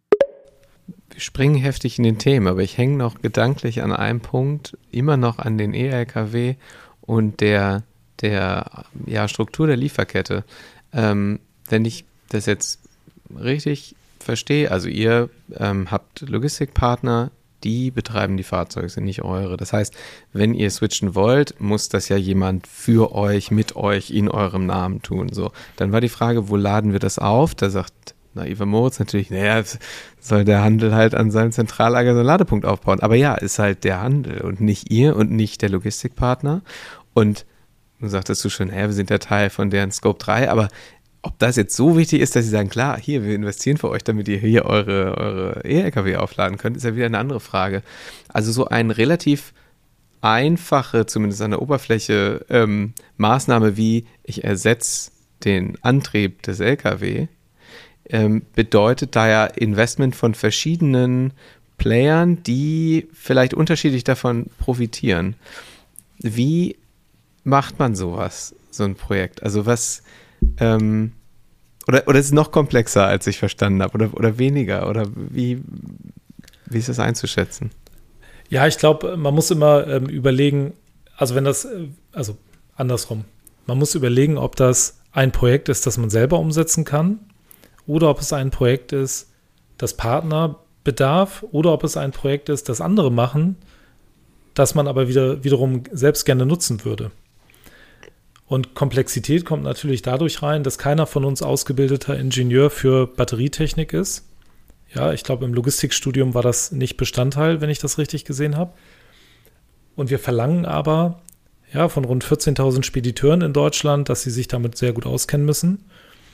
Wir springen heftig in den Themen, aber ich hänge noch gedanklich an einem Punkt, immer noch an den E L K W und der, der ja, Struktur der Lieferkette. Ähm, wenn ich das jetzt richtig verstehe, also ihr ähm, habt Logistikpartner, die betreiben die Fahrzeuge, sind nicht eure. Das heißt, wenn ihr switchen wollt, muss das ja jemand für euch, mit euch, in eurem Namen tun. So, dann war die Frage, wo laden wir das auf? Da sagt naiver Moritz natürlich, naja, soll der Handel halt an seinem Zentrallager so einen Ladepunkt aufbauen. Aber ja, ist halt der Handel und nicht ihr und nicht der Logistikpartner. Und du sagtest du schon, ja, wir sind ja Teil von deren Scope drei, aber ob das jetzt so wichtig ist, dass sie sagen, klar, hier, wir investieren für euch, damit ihr hier eure, eure E L K W aufladen könnt, ist ja wieder eine andere Frage. Also so eine relativ einfache, zumindest an der Oberfläche, ähm, Maßnahme wie ich ersetze den Antrieb des L K W, ähm, bedeutet da ja Investment von verschiedenen Playern, die vielleicht unterschiedlich davon profitieren. Wie macht man sowas, so ein Projekt? Also was Ähm, oder, oder ist es noch komplexer, als ich verstanden habe? Oder, oder weniger? Oder wie, wie ist das einzuschätzen? Ja, ich glaube, man muss immer ähm, überlegen, also wenn das, äh, also andersrum, man muss überlegen, ob das ein Projekt ist, das man selber umsetzen kann oder ob es ein Projekt ist, das Partner bedarf oder ob es ein Projekt ist, das andere machen, das man aber wieder, wiederum selbst gerne nutzen würde. Und Komplexität kommt natürlich dadurch rein, dass keiner von uns ausgebildeter Ingenieur für Batterietechnik ist. Ja, ich glaube, im Logistikstudium war das nicht Bestandteil, wenn ich das richtig gesehen habe. Und wir verlangen aber ja, von rund vierzehntausend Spediteuren in Deutschland, dass sie sich damit sehr gut auskennen müssen.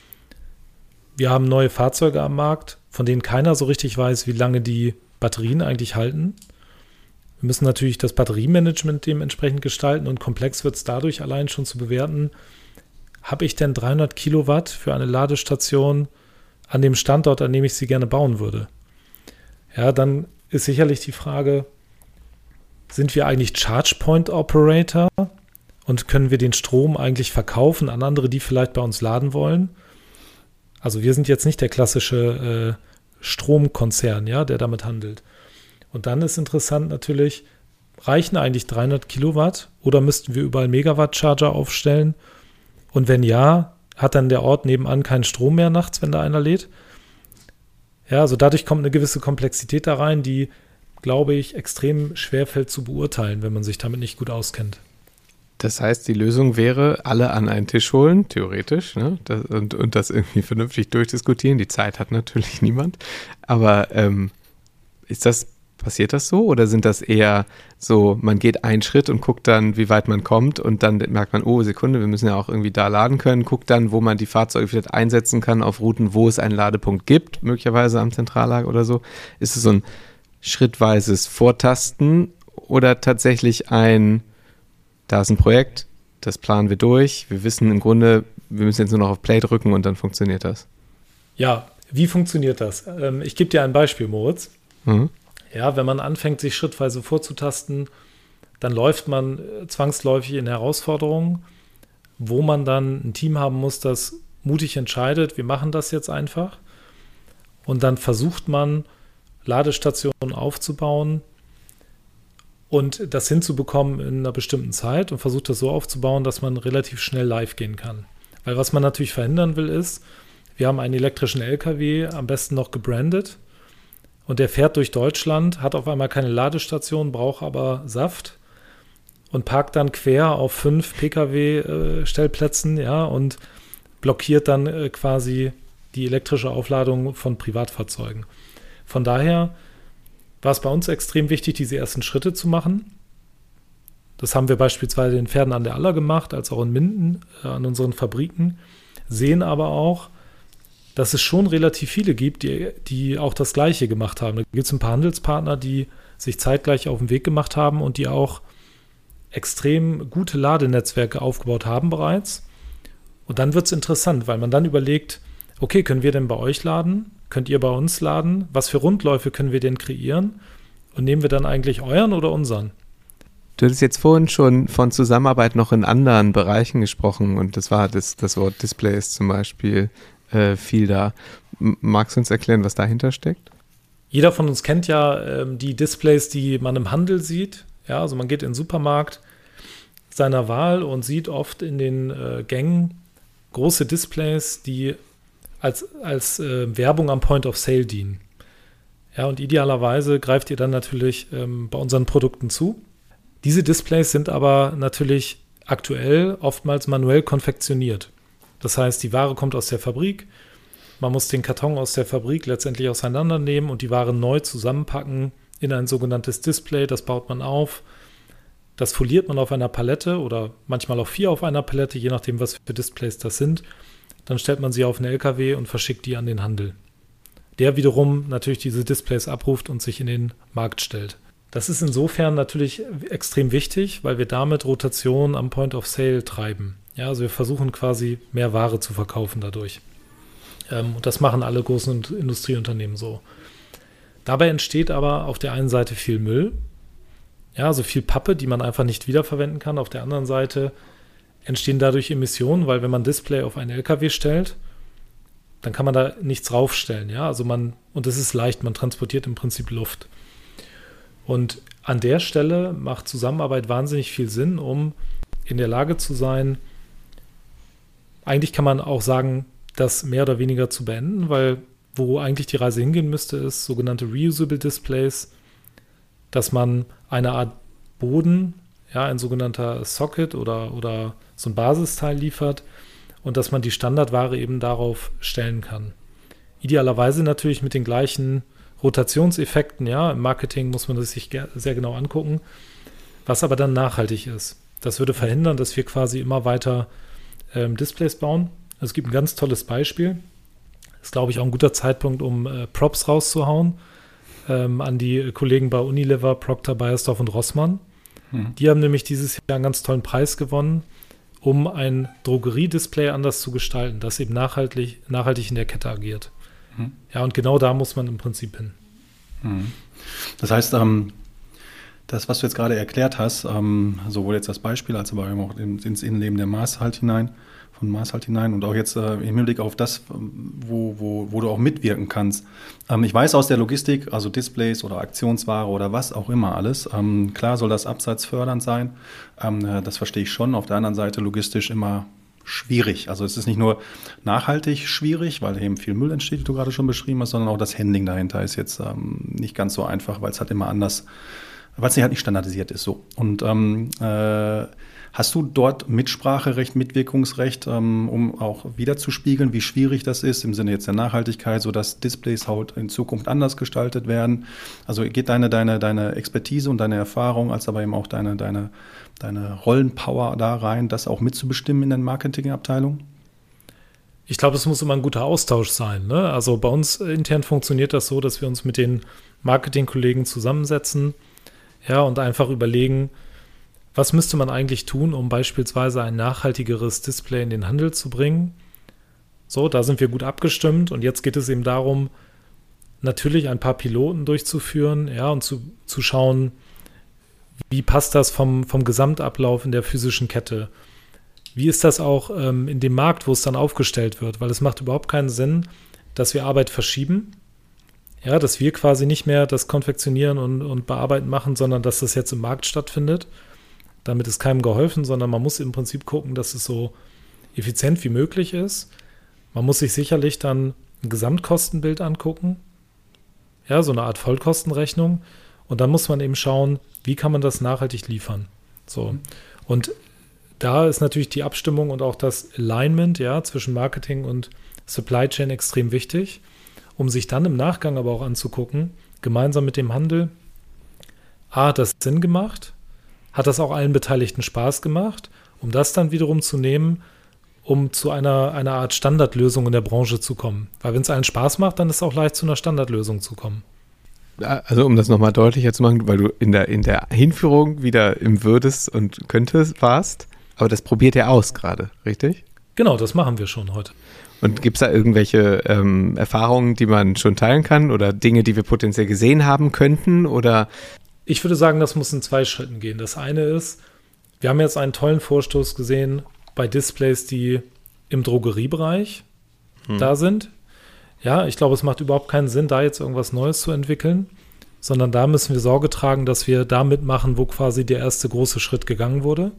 Wir haben neue Fahrzeuge am Markt, von denen keiner so richtig weiß, wie lange die Batterien eigentlich halten. Wir müssen natürlich das Batteriemanagement dementsprechend gestalten und komplex wird es dadurch allein schon zu bewerten, habe ich denn dreihundert Kilowatt für eine Ladestation an dem Standort, an dem ich sie gerne bauen würde? Ja, dann ist sicherlich die Frage, sind wir eigentlich Charge Point Operator und können wir den Strom eigentlich verkaufen an andere, die vielleicht bei uns laden wollen? Also wir sind jetzt nicht der klassische äh, Stromkonzern, ja, der damit handelt. Und dann ist interessant natürlich, reichen eigentlich dreihundert Kilowatt oder müssten wir überall Megawatt-Charger aufstellen? Und wenn ja, hat dann der Ort nebenan keinen Strom mehr nachts, wenn da einer lädt? Ja, also dadurch kommt eine gewisse Komplexität da rein, die, glaube ich, extrem schwerfällt zu beurteilen, wenn man sich damit nicht gut auskennt. Das heißt, die Lösung wäre, alle an einen Tisch holen, theoretisch, ne? das, und, und das irgendwie vernünftig durchdiskutieren. Die Zeit hat natürlich niemand. Aber ähm, ist das, passiert das so? Oder sind das eher so, man geht einen Schritt und guckt dann, wie weit man kommt und dann merkt man, oh, Sekunde, wir müssen ja auch irgendwie da laden können, guckt dann, wo man die Fahrzeuge vielleicht einsetzen kann auf Routen, wo es einen Ladepunkt gibt, möglicherweise am Zentrallager oder so. Ist es so ein schrittweises Vortasten oder tatsächlich ein, da ist ein Projekt, das planen wir durch, wir wissen im Grunde, wir müssen jetzt nur noch auf Play drücken und dann funktioniert das? Ja, wie funktioniert das? Ähm, ich gebe dir ein Beispiel, Moritz. Mhm. Ja, wenn man anfängt, sich schrittweise vorzutasten, dann läuft man zwangsläufig in Herausforderungen, wo man dann ein Team haben muss, das mutig entscheidet, wir machen das jetzt einfach. Und dann versucht man, Ladestationen aufzubauen und das hinzubekommen in einer bestimmten Zeit und versucht das so aufzubauen, dass man relativ schnell live gehen kann. Weil was man natürlich verhindern will, ist, wir haben einen elektrischen L K W, am besten noch gebrandet, und der fährt durch Deutschland, hat auf einmal keine Ladestation, braucht aber Saft und parkt dann quer auf fünf Pkw-Stellplätzen, ja, und blockiert dann äh, quasi die elektrische Aufladung von Privatfahrzeugen. Von daher war es bei uns extrem wichtig, diese ersten Schritte zu machen. Das haben wir beispielsweise in Pferden an der Aller gemacht, als auch in Minden äh, an unseren Fabriken, sehen aber auch, dass es schon relativ viele gibt, die, die auch das Gleiche gemacht haben. Da gibt es ein paar Handelspartner, die sich zeitgleich auf den Weg gemacht haben und die auch extrem gute Ladenetzwerke aufgebaut haben bereits. Und dann wird es interessant, weil man dann überlegt, okay, können wir denn bei euch laden? Könnt ihr bei uns laden? Was für Rundläufe können wir denn kreieren? Und nehmen wir dann eigentlich euren oder unseren? Du hattest jetzt vorhin schon von Zusammenarbeit noch in anderen Bereichen gesprochen und das war das, das Wort Displays zum Beispiel äh, viel da. M- magst du uns erklären, was dahinter steckt? Jeder von uns kennt ja ähm, die Displays, die man im Handel sieht. Ja, also man geht in den Supermarkt seiner Wahl und sieht oft in den äh, Gängen große Displays, die als, als äh, Werbung am Point of Sale dienen. Ja, und idealerweise greift ihr dann natürlich ähm, bei unseren Produkten zu. Diese Displays sind aber natürlich aktuell oftmals manuell konfektioniert. Das heißt, die Ware kommt aus der Fabrik, man muss den Karton aus der Fabrik letztendlich auseinandernehmen und die Ware neu zusammenpacken in ein sogenanntes Display, das baut man auf. Das foliert man auf einer Palette oder manchmal auch vier auf einer Palette, je nachdem, was für Displays das sind. Dann stellt man sie auf einen L K W und verschickt die an den Handel, der wiederum natürlich diese Displays abruft und sich in den Markt stellt. Das ist insofern natürlich extrem wichtig, weil wir damit Rotation am Point of Sale treiben. Ja, also wir versuchen quasi mehr Ware zu verkaufen dadurch. Ähm, und das machen alle großen Industrieunternehmen so. Dabei entsteht aber auf der einen Seite viel Müll, ja, also viel Pappe, die man einfach nicht wiederverwenden kann. Auf der anderen Seite entstehen dadurch Emissionen, weil wenn man Display auf einen L K W stellt, dann kann man da nichts raufstellen. Ja, also man, und es ist leicht, man transportiert im Prinzip Luft. Und an der Stelle macht Zusammenarbeit wahnsinnig viel Sinn, um in der Lage zu sein, eigentlich kann man auch sagen, das mehr oder weniger zu beenden, weil wo eigentlich die Reise hingehen müsste, ist sogenannte Reusable Displays, dass man eine Art Boden, ja, ein sogenannter Socket oder, oder so ein Basisteil liefert und dass man die Standardware eben darauf stellen kann. Idealerweise natürlich mit den gleichen Rotationseffekten, ja, im Marketing muss man das sich ge- sehr genau angucken, was aber dann nachhaltig ist. Das würde verhindern, dass wir quasi immer weiter ähm, Displays bauen. Es gibt ein ganz tolles Beispiel. Das ist, glaube ich, auch ein guter Zeitpunkt, um äh, Props rauszuhauen ähm, an die Kollegen bei Unilever, Procter, Beiersdorf und Rossmann. Hm. Die haben nämlich dieses Jahr einen ganz tollen Preis gewonnen, um ein Drogeriedisplay anders zu gestalten, das eben nachhaltig, nachhaltig in der Kette agiert. Hm. Ja, und genau da muss man im Prinzip hin. Hm. Das heißt, ähm, das, was du jetzt gerade erklärt hast, ähm, sowohl jetzt das Beispiel, als aber auch ins Innenleben der Maß halt hinein, von Maß halt hinein und auch jetzt äh, im Hinblick auf das, wo, wo, wo du auch mitwirken kannst. Ähm, ich weiß aus der Logistik, also Displays oder Aktionsware oder was auch immer alles, ähm, klar soll das abseitsfördernd sein, ähm, das verstehe ich schon. Auf der anderen Seite logistisch immer schwierig. Also es ist nicht nur nachhaltig schwierig, weil eben viel Müll entsteht, wie du gerade schon beschrieben hast, sondern auch das Handling dahinter ist jetzt ähm, nicht ganz so einfach, weil es halt immer anders, weil es halt nicht standardisiert ist. So. Und ähm, äh, hast du dort Mitspracherecht, Mitwirkungsrecht, ähm, um auch wiederzuspiegeln, wie schwierig das ist, im Sinne jetzt der Nachhaltigkeit, sodass Displays halt in Zukunft anders gestaltet werden? Also geht deine, deine, deine Expertise und deine Erfahrung, als aber eben auch deine, deine, deine Rollenpower da rein, das auch mitzubestimmen in der Marketingabteilung? Ich glaube, es muss immer ein guter Austausch sein, ne? Also bei uns intern funktioniert das so, dass wir uns mit den Marketingkollegen zusammensetzen, ja, und einfach überlegen, was müsste man eigentlich tun, um beispielsweise ein nachhaltigeres Display in den Handel zu bringen? So, da sind wir gut abgestimmt und jetzt geht es eben darum, natürlich ein paar Piloten durchzuführen, ja, und zu, zu schauen, wie passt das vom, vom Gesamtablauf in der physischen Kette? Wie ist das auch ähm, in dem Markt, wo es dann aufgestellt wird? Weil es macht überhaupt keinen Sinn, dass wir Arbeit verschieben, ja, dass wir quasi nicht mehr das Konfektionieren und, und Bearbeiten machen, sondern dass das jetzt im Markt stattfindet. Damit ist keinem geholfen, sondern man muss im Prinzip gucken, dass es so effizient wie möglich ist. Man muss sich sicherlich dann ein Gesamtkostenbild angucken, ja, so eine Art Vollkostenrechnung. Und dann muss man eben schauen, wie kann man das nachhaltig liefern. So. Und da ist natürlich die Abstimmung und auch das Alignment, ja, zwischen Marketing und Supply Chain extrem wichtig, um sich dann im Nachgang aber auch anzugucken, gemeinsam mit dem Handel, A, hat das Sinn gemacht? Hat das auch allen Beteiligten Spaß gemacht? Um das dann wiederum zu nehmen, um zu einer, einer Art Standardlösung in der Branche zu kommen. Weil wenn es allen Spaß macht, dann ist es auch leicht, zu einer Standardlösung zu kommen. Also um das nochmal deutlicher zu machen, weil du in der, in der Hinführung wieder im Würdest und Könntest warst, aber das probiert ihr aus gerade, richtig? Genau, das machen wir schon heute. Und gibt es da irgendwelche ähm, Erfahrungen, die man schon teilen kann oder Dinge, die wir potenziell gesehen haben könnten? Oder? Ich würde sagen, das muss in zwei Schritten gehen. Das eine ist, wir haben jetzt einen tollen Vorstoß gesehen bei Displays, die im Drogeriebereich hm. da sind. Ja, ich glaube, es macht überhaupt keinen Sinn, da jetzt irgendwas Neues zu entwickeln, sondern da müssen wir Sorge tragen, dass wir da mitmachen, wo quasi der erste große Schritt gegangen wurde.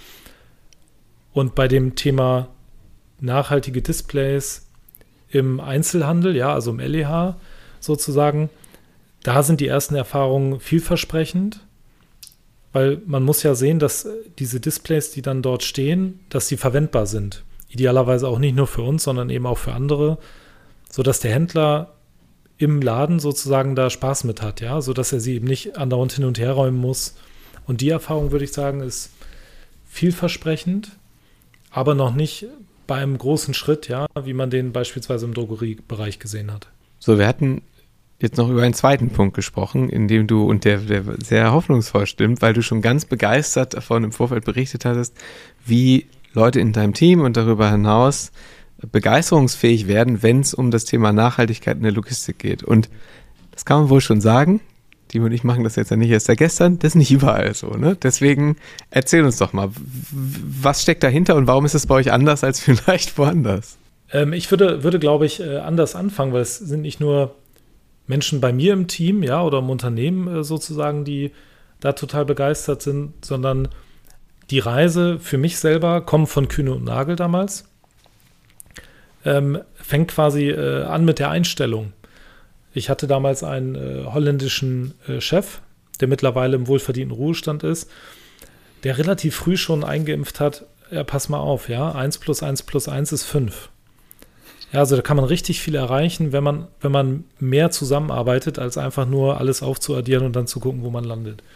Und bei dem Thema nachhaltige Displays im Einzelhandel, ja, also im L E H sozusagen, da sind die ersten Erfahrungen vielversprechend, weil man muss ja sehen, dass diese Displays, die dann dort stehen, dass sie verwendbar sind. Idealerweise auch nicht nur für uns, sondern eben auch für andere, sodass der Händler im Laden sozusagen da Spaß mit hat, ja, sodass er sie eben nicht andauernd hin und her räumen muss. Und die Erfahrung, würde ich sagen, ist vielversprechend, aber noch nicht bei einem großen Schritt, ja, wie man den beispielsweise im Drogeriebereich gesehen hat. So, wir hatten jetzt noch über einen zweiten Punkt gesprochen, in dem du, und der, der sehr hoffnungsvoll stimmt, weil du schon ganz begeistert davon im Vorfeld berichtet hattest, wie Leute in deinem Team und darüber hinaus begeisterungsfähig werden, wenn es um das Thema Nachhaltigkeit in der Logistik geht. Und das kann man wohl schon sagen. Timo und ich machen das jetzt ja nicht erst seit gestern. Das ist nicht überall so, ne? Deswegen erzähl uns doch mal, was steckt dahinter und warum ist es bei euch anders als vielleicht woanders? Ähm, ich würde, würde glaube ich, äh, anders anfangen, weil es sind nicht nur Menschen bei mir im Team, ja, oder im Unternehmen äh, sozusagen, die da total begeistert sind, sondern die Reise für mich selber kommt von Kühne und Nagel damals. ähm, fängt quasi äh, an mit der Einstellung. Ich hatte damals einen äh, holländischen äh, Chef, der mittlerweile im wohlverdienten Ruhestand ist, der relativ früh schon eingeimpft hat, ja, pass mal auf, ja, eins plus eins plus eins ist fünf. Ja, also da kann man richtig viel erreichen, wenn man, wenn man mehr zusammenarbeitet, als einfach nur alles aufzuaddieren und dann zu gucken, wo man landet.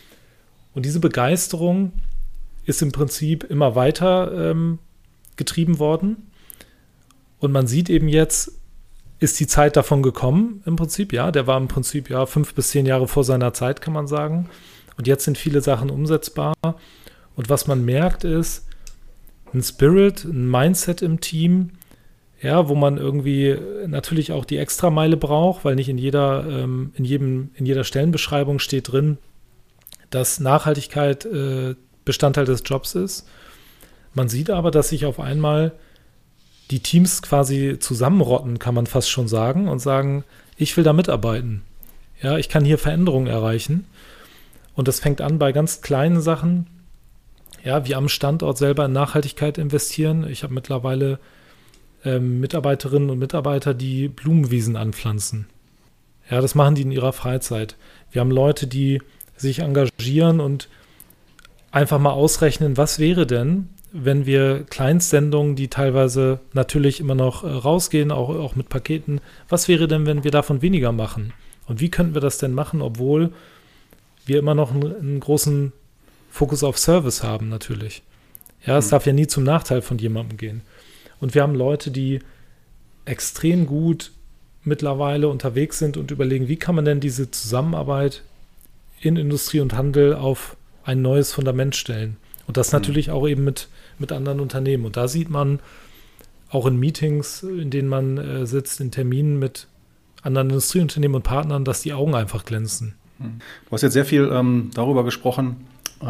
Und diese Begeisterung ist im Prinzip immer weiter ähm, getrieben worden. Und man sieht eben jetzt, ist die Zeit davon gekommen im Prinzip, ja. Der war im Prinzip ja fünf bis zehn Jahre vor seiner Zeit, kann man sagen. Und jetzt sind viele Sachen umsetzbar. Und was man merkt ist, ein Spirit, ein Mindset im Team, ja, wo man irgendwie natürlich auch die Extrameile braucht, weil nicht in jeder, ähm, in jedem, in jeder Stellenbeschreibung steht drin, dass Nachhaltigkeit äh, Bestandteil des Jobs ist. Man sieht aber, dass sich auf einmal die Teams quasi zusammenrotten, kann man fast schon sagen, und sagen, ich will da mitarbeiten. Ja, ich kann hier Veränderungen erreichen. Und das fängt an bei ganz kleinen Sachen, ja, wie am Standort selber in Nachhaltigkeit investieren. Ich habe mittlerweile ähm, Mitarbeiterinnen und Mitarbeiter, die Blumenwiesen anpflanzen. Ja, das machen die in ihrer Freizeit. Wir haben Leute, die sich engagieren und einfach mal ausrechnen, was wäre denn, wenn wir Kleinstsendungen, die teilweise natürlich immer noch äh, rausgehen, auch, auch mit Paketen, was wäre denn, wenn wir davon weniger machen? Und wie könnten wir das denn machen, obwohl wir immer noch einen, einen großen Fokus auf Service haben natürlich. Ja, es mhm. darf ja nie zum Nachteil von jemandem gehen. Und wir haben Leute, die extrem gut mittlerweile unterwegs sind und überlegen, wie kann man denn diese Zusammenarbeit in Industrie und Handel auf ein neues Fundament stellen. Und das natürlich mhm. auch eben mit, mit anderen Unternehmen. Und da sieht man auch in Meetings, in denen man äh, sitzt, in Terminen mit anderen Industrieunternehmen und Partnern, dass die Augen einfach glänzen. Du hast jetzt sehr viel ähm, darüber gesprochen,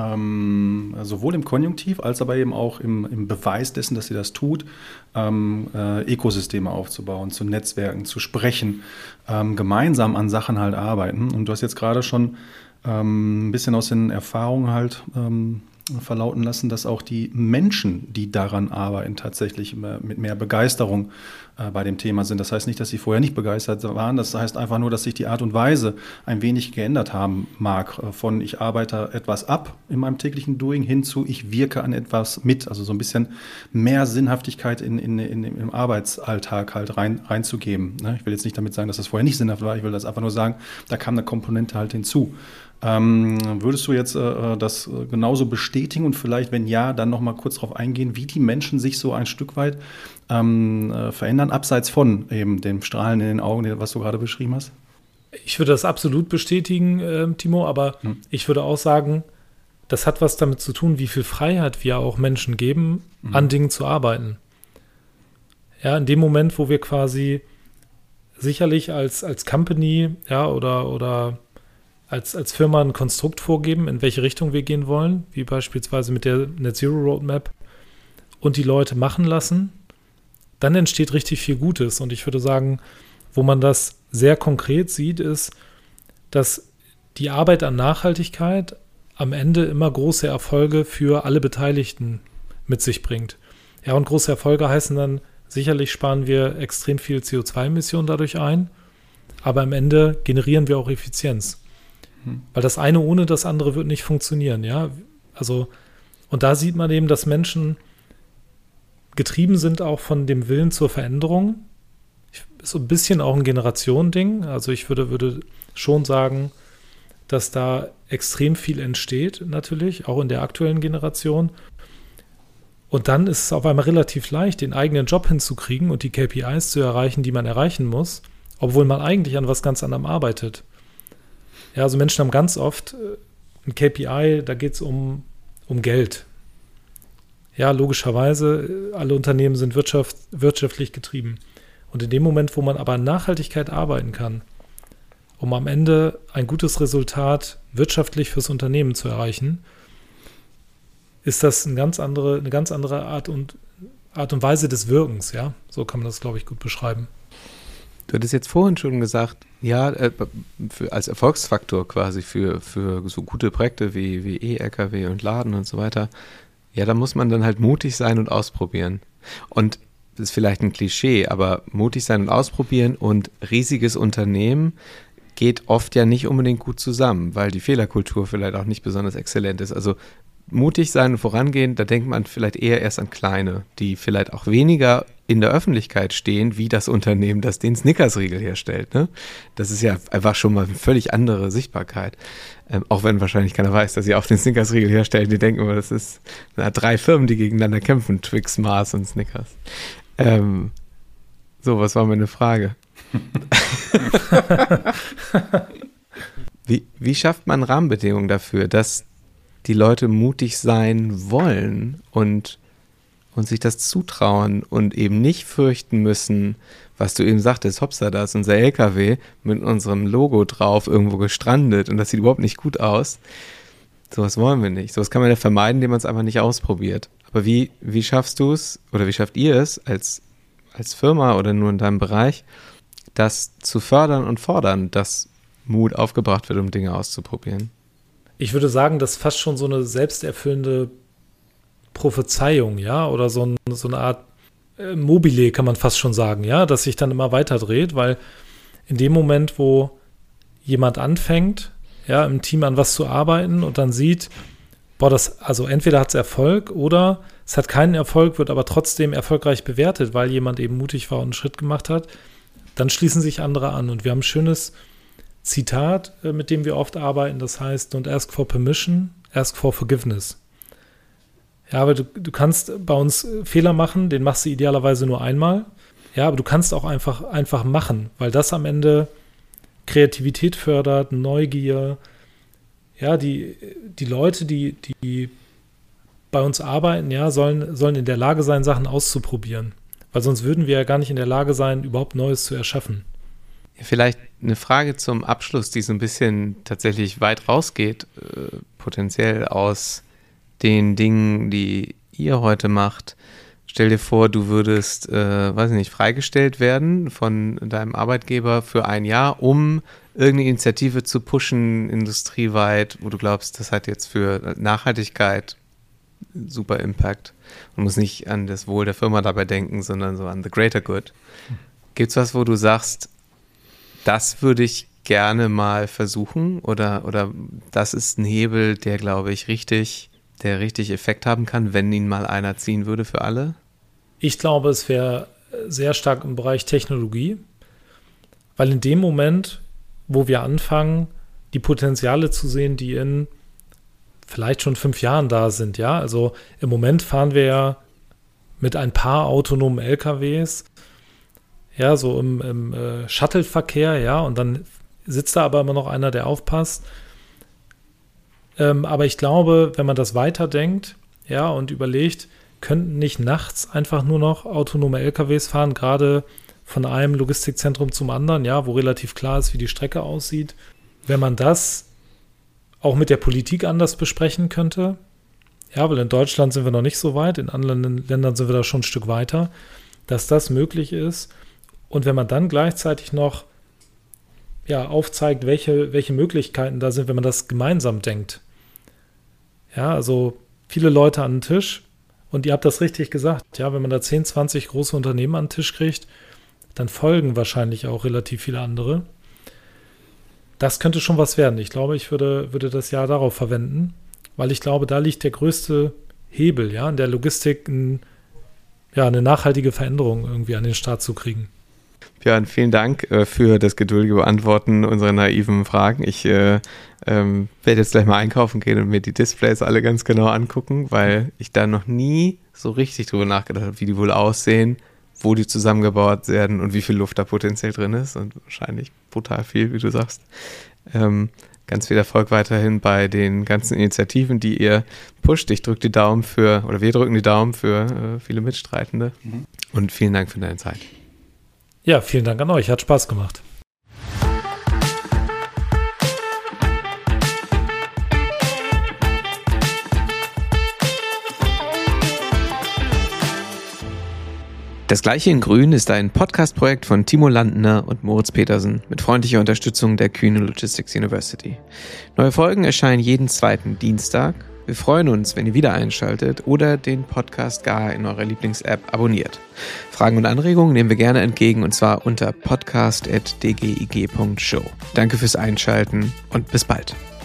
ähm, sowohl im Konjunktiv als aber eben auch im, im Beweis dessen, dass sie das tut, ähm, äh, Ökosysteme aufzubauen, zu Netzwerken, zu sprechen, ähm, gemeinsam an Sachen halt arbeiten. Und du hast jetzt gerade schon ähm, ein bisschen aus den Erfahrungen halt ähm, verlauten lassen, dass auch die Menschen, die daran arbeiten, tatsächlich mit mehr Begeisterung äh, bei dem Thema sind. Das heißt nicht, dass sie vorher nicht begeistert waren. Das heißt einfach nur, dass sich die Art und Weise ein wenig geändert haben mag. Äh, von ich arbeite etwas ab in meinem täglichen Doing hin zu ich wirke an etwas mit. Also so ein bisschen mehr Sinnhaftigkeit in, in, in, im Arbeitsalltag halt rein, reinzugeben. Ne? Ich will jetzt nicht damit sagen, dass das vorher nicht sinnhaft war. Ich will das einfach nur sagen, da kam eine Komponente halt hinzu. Ähm, würdest du jetzt äh, das genauso bestätigen und vielleicht, wenn ja, dann noch mal kurz darauf eingehen, wie die Menschen sich so ein Stück weit ähm, äh, verändern, abseits von eben dem Strahlen in den Augen, was du gerade beschrieben hast? Ich würde das absolut bestätigen, äh, Timo, aber hm. ich würde auch sagen, das hat was damit zu tun, wie viel Freiheit wir auch Menschen geben, hm. an Dingen zu arbeiten. Ja, in dem Moment, wo wir quasi sicherlich als, als Company, ja, oder, oder Als, als Firma ein Konstrukt vorgeben, in welche Richtung wir gehen wollen, wie beispielsweise mit der Net Zero Roadmap, und die Leute machen lassen, dann entsteht richtig viel Gutes. Und ich würde sagen, wo man das sehr konkret sieht, ist, dass die Arbeit an Nachhaltigkeit am Ende immer große Erfolge für alle Beteiligten mit sich bringt. Ja, und große Erfolge heißen dann, sicherlich sparen wir extrem viel C O zwei Emissionen dadurch ein, aber am Ende generieren wir auch Effizienz. Weil das eine ohne das andere wird nicht funktionieren, ja. Also, und da sieht man eben, dass Menschen getrieben sind auch von dem Willen zur Veränderung. Ist so ein bisschen auch ein Generationending. Also ich würde, würde schon sagen, dass da extrem viel entsteht, natürlich, auch in der aktuellen Generation. Und dann ist es auf einmal relativ leicht, den eigenen Job hinzukriegen und die K P Is zu erreichen, die man erreichen muss, obwohl man eigentlich an was ganz anderem arbeitet. Ja, also Menschen haben ganz oft ein K P I, da geht es um, um Geld. Ja, logischerweise, alle Unternehmen sind wirtschaft, wirtschaftlich getrieben. Und in dem Moment, wo man aber an Nachhaltigkeit arbeiten kann, um am Ende ein gutes Resultat wirtschaftlich fürs Unternehmen zu erreichen, ist das eine ganz andere, eine ganz andere Art und, Art und Weise des Wirkens. Ja, so kann man das, glaube ich, gut beschreiben. Du hattest jetzt vorhin schon gesagt, ja, äh, für, als Erfolgsfaktor quasi für, für so gute Projekte wie, wie E-L K W und Laden und so weiter, ja, da muss man dann halt mutig sein und ausprobieren. Und ist vielleicht ein Klischee, aber mutig sein und ausprobieren und riesiges Unternehmen geht oft ja nicht unbedingt gut zusammen, weil die Fehlerkultur vielleicht auch nicht besonders exzellent ist. Also mutig sein und vorangehen, da denkt man vielleicht eher erst an kleine, die vielleicht auch weniger in der Öffentlichkeit stehen, wie das Unternehmen, das den Snickers-Riegel herstellt. Ne? Das ist ja einfach schon mal eine völlig andere Sichtbarkeit. Ähm, auch wenn wahrscheinlich keiner weiß, dass sie auch den Snickers-Riegel herstellen. Die denken immer, das ist na, drei Firmen, die gegeneinander kämpfen, Twix, Mars und Snickers. Ähm, so, was war meine Frage? wie, wie schafft man Rahmenbedingungen dafür, dass die Leute mutig sein wollen und, und sich das zutrauen und eben nicht fürchten müssen, was du eben sagtest, hopsa, da ist unser L K W mit unserem Logo drauf irgendwo gestrandet und das sieht überhaupt nicht gut aus. Sowas wollen wir nicht. Sowas kann man ja vermeiden, indem man es einfach nicht ausprobiert. Aber wie, wie schaffst du es oder wie schafft ihr es als, als Firma oder nur in deinem Bereich, das zu fördern und fordern, dass Mut aufgebracht wird, um Dinge auszuprobieren? Ich würde sagen, das ist fast schon so eine selbsterfüllende Prophezeiung, ja, oder so, ein, so eine Art äh, Mobile, kann man fast schon sagen, ja, dass sich dann immer weiter dreht, weil in dem Moment, wo jemand anfängt, ja, im Team an was zu arbeiten und dann sieht, boah, das, also entweder hat es Erfolg oder es hat keinen Erfolg, wird aber trotzdem erfolgreich bewertet, weil jemand eben mutig war und einen Schritt gemacht hat, dann schließen sich andere an. Und wir haben ein schönes Zitat, mit dem wir oft arbeiten, das heißt, don't ask for permission, ask for forgiveness. Ja, aber du, du kannst bei uns Fehler machen, den machst du idealerweise nur einmal. Ja, aber du kannst auch einfach, einfach machen, weil das am Ende Kreativität fördert, Neugier. Ja, die, die Leute, die, die bei uns arbeiten, ja, sollen, sollen in der Lage sein, Sachen auszuprobieren. Weil sonst würden wir ja gar nicht in der Lage sein, überhaupt Neues zu erschaffen. Vielleicht eine Frage zum Abschluss, die so ein bisschen tatsächlich weit rausgeht, äh, potenziell aus den Dingen, die ihr heute macht. Stell dir vor, du würdest, äh, weiß ich nicht, freigestellt werden von deinem Arbeitgeber für ein Jahr, um irgendeine Initiative zu pushen, industrieweit, wo du glaubst, das hat jetzt für Nachhaltigkeit super Impact. Man muss nicht an das Wohl der Firma dabei denken, sondern so an the greater good. Gibt's was, wo du sagst, das würde ich gerne mal versuchen oder, oder das ist ein Hebel, der, glaube ich, richtig, der richtig Effekt haben kann, wenn ihn mal einer ziehen würde für alle? Ich glaube, es wäre sehr stark im Bereich Technologie, weil in dem Moment, wo wir anfangen, die Potenziale zu sehen, die in vielleicht schon fünf Jahren da sind, ja, also im Moment fahren wir ja mit ein paar autonomen L K Ws, ja, so im, im äh, Shuttle-Verkehr, ja, und dann sitzt da aber immer noch einer, der aufpasst. Ähm, aber ich glaube, wenn man das weiterdenkt, ja, und überlegt, könnten nicht nachts einfach nur noch autonome L K Ws fahren, gerade von einem Logistikzentrum zum anderen, ja, wo relativ klar ist, wie die Strecke aussieht. Wenn man das auch mit der Politik anders besprechen könnte, ja, weil in Deutschland sind wir noch nicht so weit, in anderen Ländern sind wir da schon ein Stück weiter, dass das möglich ist. Und wenn man dann gleichzeitig noch ja, aufzeigt, welche, welche Möglichkeiten da sind, wenn man das gemeinsam denkt. Ja, also viele Leute an den Tisch und ihr habt das richtig gesagt, ja, wenn man da zehn, zwanzig große Unternehmen an den Tisch kriegt, dann folgen wahrscheinlich auch relativ viele andere. Das könnte schon was werden. Ich glaube, ich würde, würde das Jahr darauf verwenden, weil ich glaube, da liegt der größte Hebel, ja, in der Logistik ein, ja, eine nachhaltige Veränderung irgendwie an den Start zu kriegen. Björn, vielen Dank äh, für das geduldige Beantworten unserer naiven Fragen. Ich äh, ähm, werde jetzt gleich mal einkaufen gehen und mir die Displays alle ganz genau angucken, weil ich da noch nie so richtig drüber nachgedacht habe, wie die wohl aussehen, wo die zusammengebaut werden und wie viel Luft da potenziell drin ist. Und wahrscheinlich brutal viel, wie du sagst. Ähm, ganz viel Erfolg weiterhin bei den ganzen Initiativen, die ihr pusht. Ich drücke die Daumen für, oder wir drücken die Daumen für äh, viele Mitstreitende. Mhm. Und vielen Dank für deine Zeit. Ja, vielen Dank an euch. Hat Spaß gemacht. Das Gleiche in Grün ist ein Podcast-Projekt von Timo Landner und Moritz Petersen mit freundlicher Unterstützung der Kühne Logistics University. Neue Folgen erscheinen jeden zweiten Dienstag. Wir freuen uns, wenn ihr wieder einschaltet oder den Podcast gar in eurer Lieblings-App abonniert. Fragen und Anregungen nehmen wir gerne entgegen und zwar unter podcast at d g i g punkt show. Danke fürs Einschalten und bis bald.